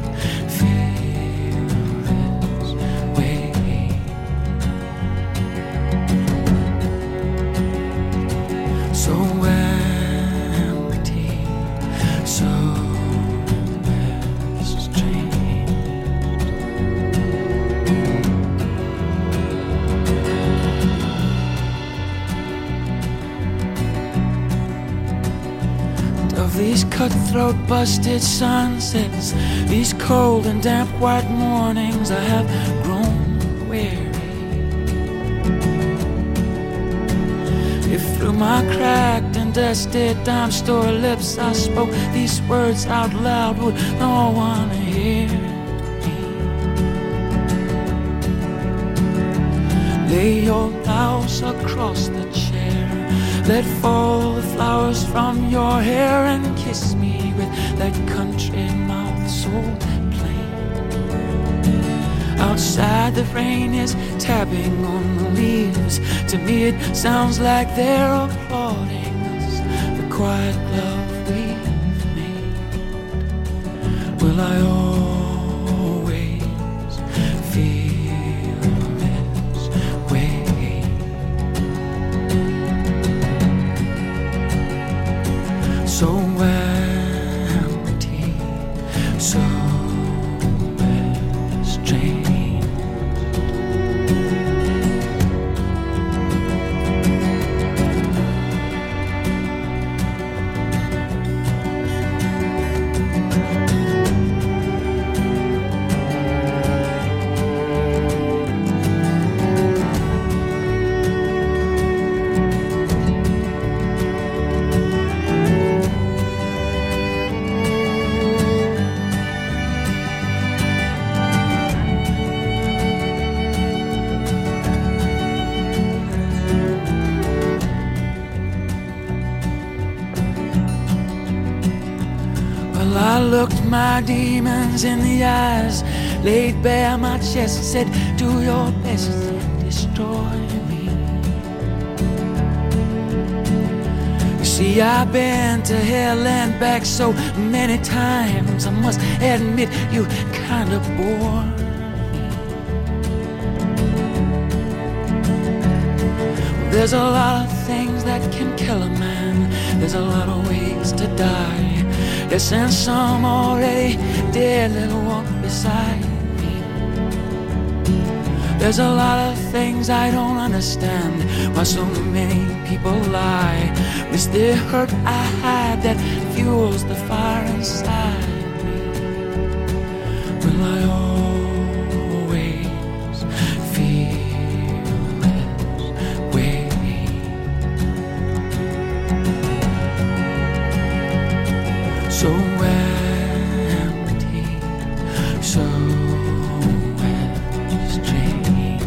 feel this way? So empty, so strange. Of these cutthroat busted sunsets, these cold and damp white mornings, I have grown weary. If through my cracked and dusted dime store lips I spoke these words out loud, would no one hear me? Lay your blouse across the chair, let fall the flowers from your hair, and kiss me with that country mouth so plain. Outside the rain is tapping on the leaves, to me it sounds like they're applauding us, the quiet love we've made. Will I always feel this way? So empty, so strange. I looked my demons in the eyes, laid bare my chest, said, do your best and destroy me. You see, I've been to hell and back so many times, I must admit you kind of bore me. There's a lot of things that can kill a man, there's a lot of ways to die. Yes, and some already dead, little walk beside me. There's a lot of things I don't understand, why so many people lie. It's the hurt I hide that fuels the fire inside me. Will I always feel this way? So empty, so strange.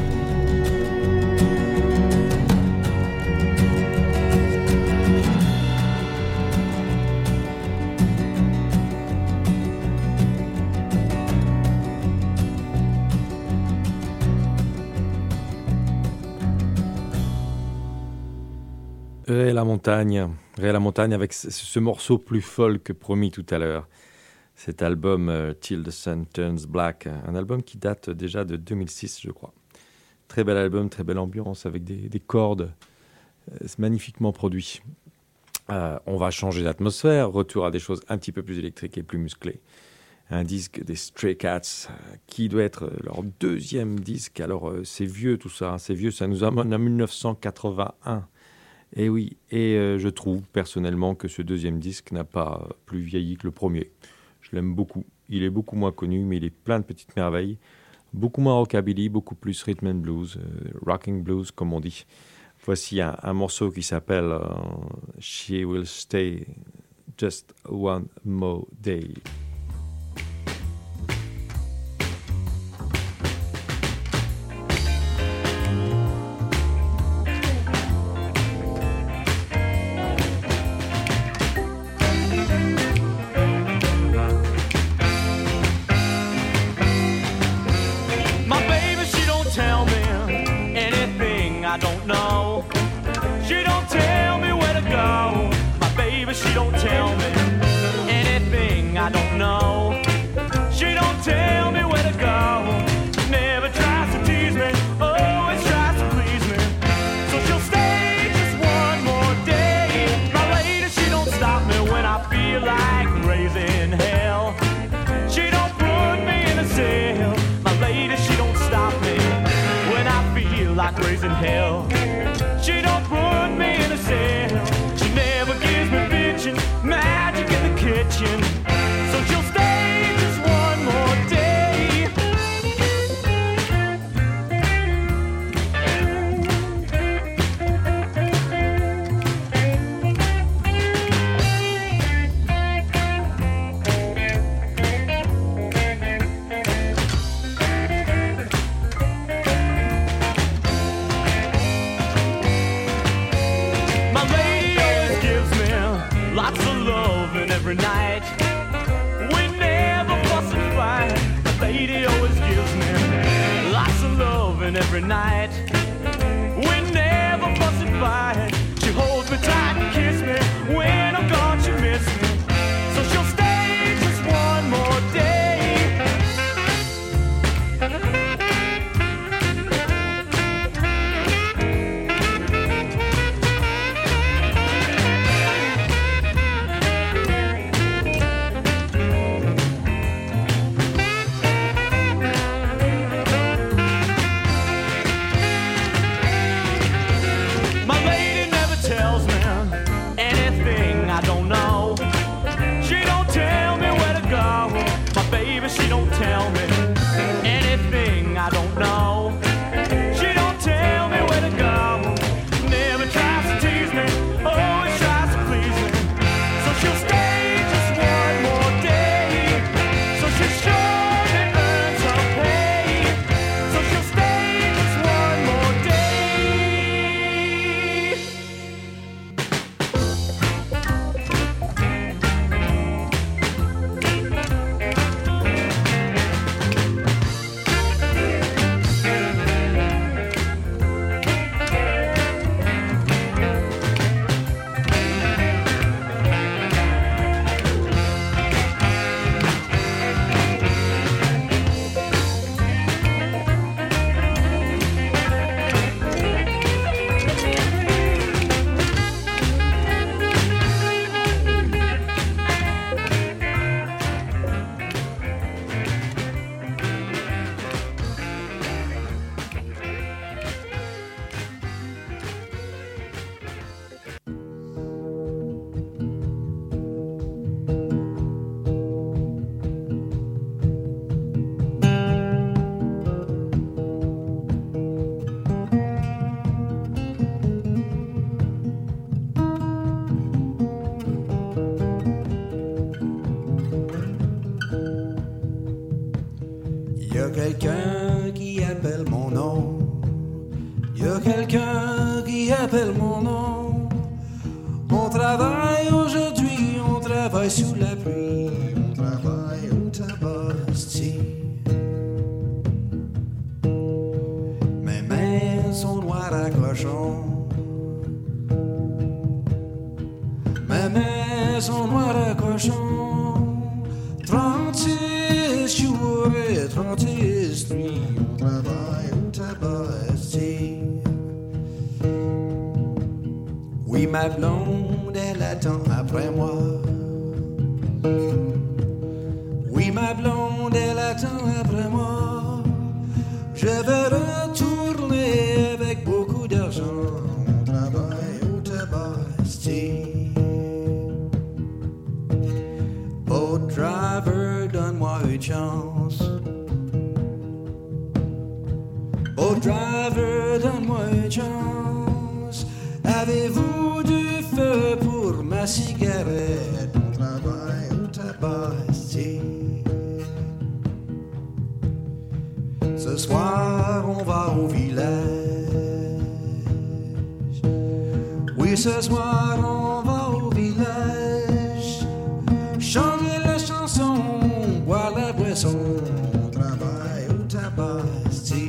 Ray la montagne, Ray la montagne avec ce, ce morceau plus folk promis tout à l'heure. Cet album euh, Till the Sun Turns Black, un album qui date déjà de deux mille six, je crois. Très bel album, très belle ambiance avec des, des cordes, euh, c'est magnifiquement produit. Euh, on va changer d'atmosphère, retour à des choses un petit peu plus électriques et plus musclées. Un disque des Stray Cats, euh, qui doit être leur deuxième disque. Alors euh, c'est vieux tout ça, hein, c'est vieux, ça nous amène à mille neuf cent quatre-vingt-un. Et oui, et euh, je trouve personnellement que ce deuxième disque n'a pas plus vieilli que le premier. Je l'aime beaucoup. Il est beaucoup moins connu, mais il est plein de petites merveilles. Beaucoup moins rockabilly, beaucoup plus rhythm and blues, euh, rocking blues comme on dit. Voici un, un morceau qui s'appelle euh, She Will Stay Just One More Day. She don't tell me anything I don't know. She don't tell me where to go. Never tries to tease me, always tries to please me. So she'll stay just one more day. My lady, she don't stop me when I feel like raising hell. She don't put me in a cell. My lady, she don't stop me when I feel like raising hell. She don't put me in a cell. She never gives me bitchin', magic in the kitchen. So she'll stay just one more day. My lady always gives me lots of loving every night. We never fuss and fight. My lady always gives me lots of loving every night. We never fuss and fight. She holds me tight and kisses me. When I'm gone, she misses me. So she'll stay just one more day. My lady never tells me anything I don't know. She don't tell me where to go. My baby, she don't tell me anything I don't know. She don't tell me where to go. Never tries to tease me, always tries to please me. So she'll stay just one more day. So she surely earns her pay. So she'll stay just one more day. Y a quelqu'un qui appelle mon nom. Y a quelqu'un qui appelle mon nom. On travaille aujourd'hui, on travaille sous la pluie. On travaille au tabac, esti. Mes mains sont noires à cochon. Mes mains sont noires à cochon. trente-six jours et trente-six nuits, on travaille au tabac, esti. Oui, ma blonde, elle attend après moi. Oui, ma blonde, elle attend après moi. Je veux retourner avec beaucoup d'argent. On travaille au tabac. driver, donne-moi une chance. Avez-vous du feu pour ma cigarette? On travaille au tabac ici. Ce soir, on va au village. Oui, ce soir, on va au village. Chanter la chanson, boire la boisson. On travaille au tabac ici.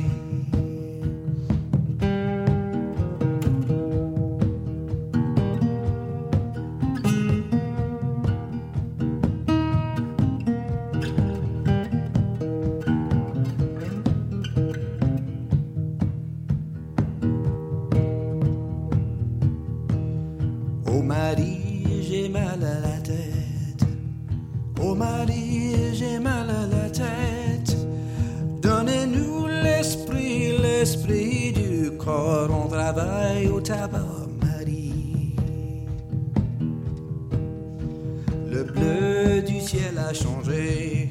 Oh Marie, j'ai mal à la tête. Oh Marie, j'ai mal à la tête. Donnez-nous l'esprit, l'esprit du corps. On travaille au tabac, Marie. Le bleu du ciel a changé.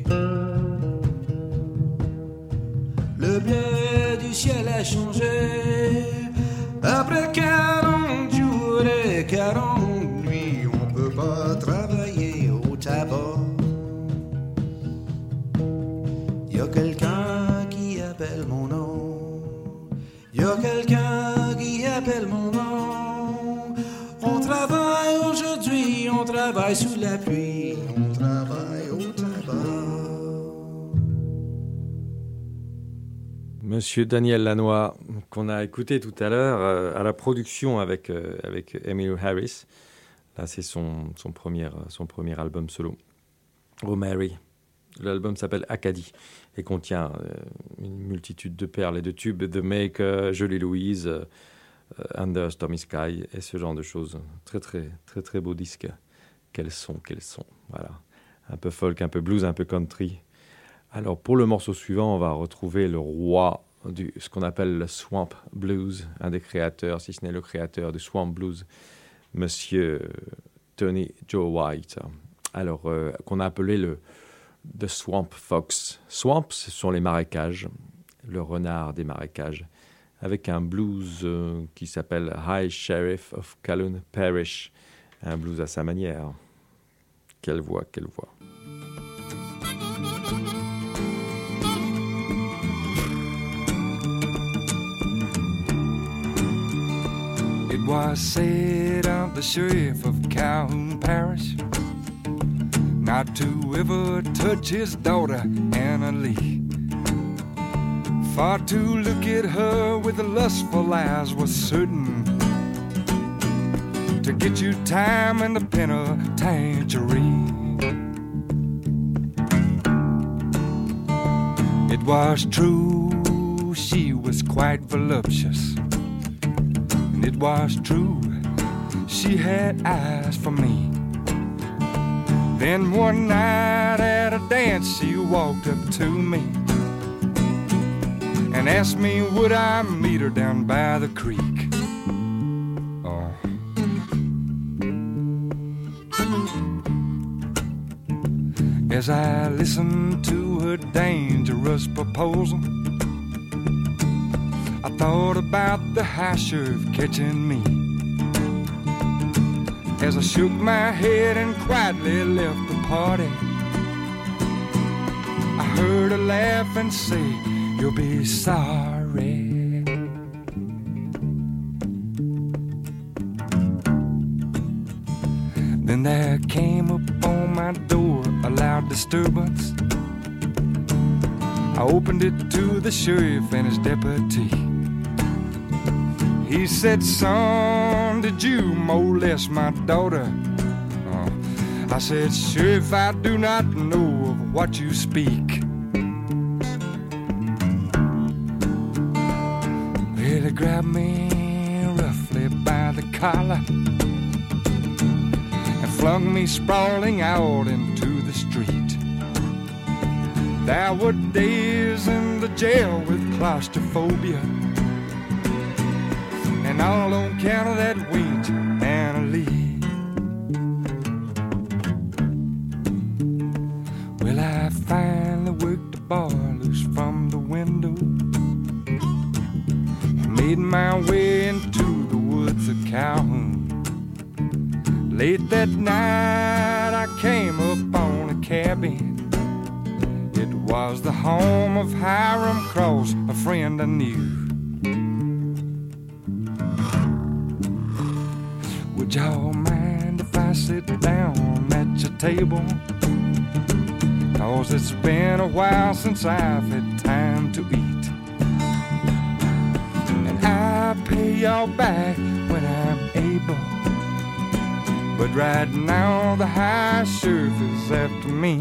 Le bleu du ciel a changé. Après quarante jours et quarante nuits, on peut pas travailler au tabac. Y a quelqu'un qui appelle mon nom. Y a quelqu'un qui appelle mon nom. On travaille aujourd'hui, on travaille sous la pluie. On travaille au tabac. Monsieur Daniel Lanois, qu'on a écouté tout à l'heure euh, à la production avec, euh, avec Emmylou Harris. Là, c'est son, son, premier, son premier album solo, Oh Mary. L'album s'appelle Acadie et contient euh, une multitude de perles et de tubes, The Maker, Jolie Louise, euh, Under Stormy Sky et ce genre de choses. Très, très, très, très beau disque. Quels sont, quels sont. Voilà. Un peu folk, un peu blues, un peu country. Alors, pour le morceau suivant, on va retrouver le roi de ce qu'on appelle le Swamp Blues, un des créateurs, si ce n'est le créateur du Swamp Blues, Monsieur Tony Joe White. Alors, euh, qu'on a appelé le The Swamp Fox. Swamp, ce sont les marécages, le renard des marécages, avec un blues euh, qui s'appelle High Sheriff of Calhoun Parish, un blues à sa manière. Quelle voix, quelle voix. It was said of the sheriff of Calhoun Parish not to ever touch his daughter Anna Lee. For to look at her with lustful eyes was certain to get you time in the penitentiary. It was true, she was quite voluptuous. And it was true, she had eyes for me. Then one night at a dance, she walked up to me and asked me would I meet her down by the creek. Oh. As I listened to her dangerous proposal, I thought about the high sheriff catching me. As I shook my head and quietly left the party, I heard her laugh and say, "You'll be sorry." Then there came upon my door a loud disturbance. I opened it to the sheriff and his deputy. He said, "Son, did you molest my daughter?" Oh. I said, "Sheriff, I do not know of what you speak." Well, he grabbed me roughly by the collar and flung me sprawling out into the street. There were days in the jail with claustrophobia, and all on account of that wench, Anna Lee. Well, I finally worked the bar loose from the window, made my way into the woods of Calhoun. Late that night I came upon a cabin. It was the home of Hiram Cross, a friend I knew. Would y'all mind if I sit down at your table? 'Cause it's been a while since I've had time to eat. And I'll pay y'all back when I'm able. But right now the high sheriff is after me.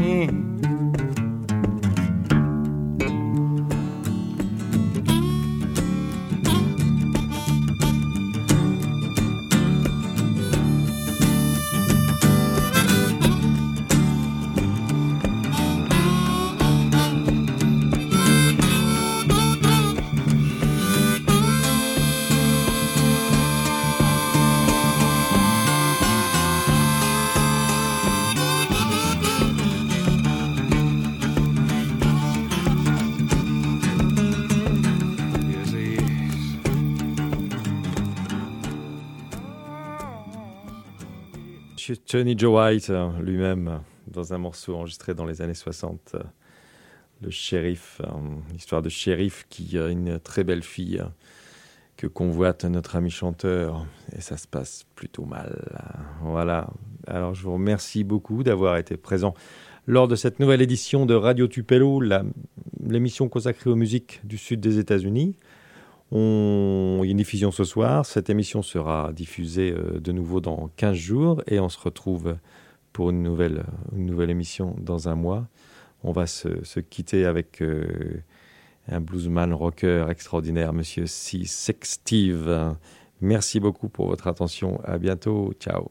Johnny Joe White lui-même, dans un morceau enregistré dans les années soixante, le shérif, l'histoire de shérif qui a une très belle fille que convoite notre ami chanteur, et ça se passe plutôt mal. Voilà, alors je vous remercie beaucoup d'avoir été présent lors de cette nouvelle édition de Radio Tupelo, la, l'émission consacrée aux musiques du sud des États-Unis. On... Il y a une diffusion ce soir. Cette émission sera diffusée euh, de nouveau dans quinze jours et on se retrouve pour une nouvelle, une nouvelle émission dans un mois. On va se, se quitter avec euh, un bluesman rocker extraordinaire, Monsieur C. Six Steve. Merci beaucoup pour votre attention. À bientôt. Ciao.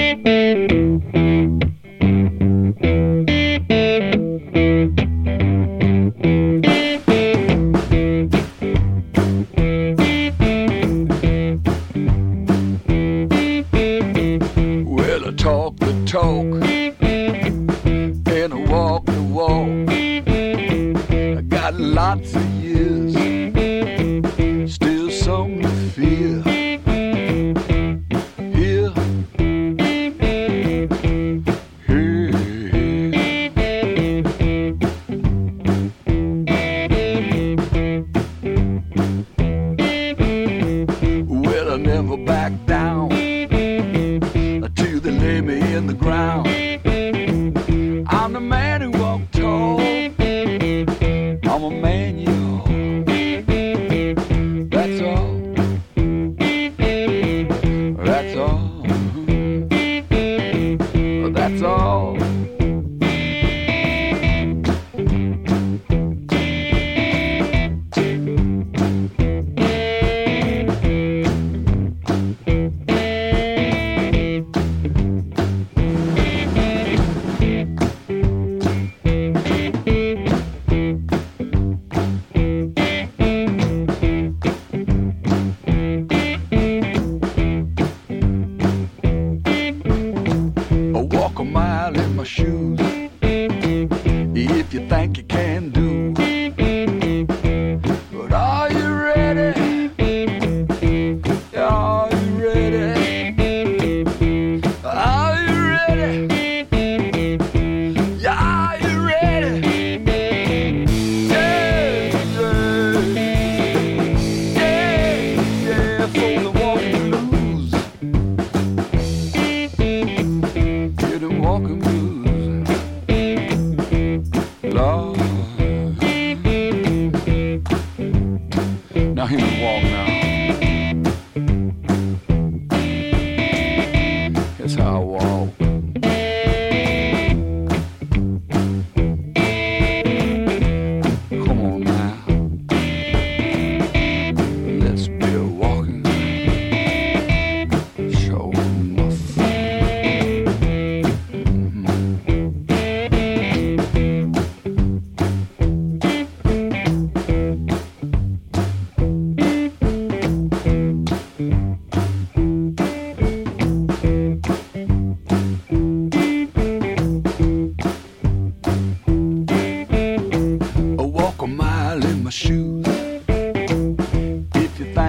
Talk the talk and I walk the walk. I got lots of years, still some to fear. Here,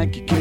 think you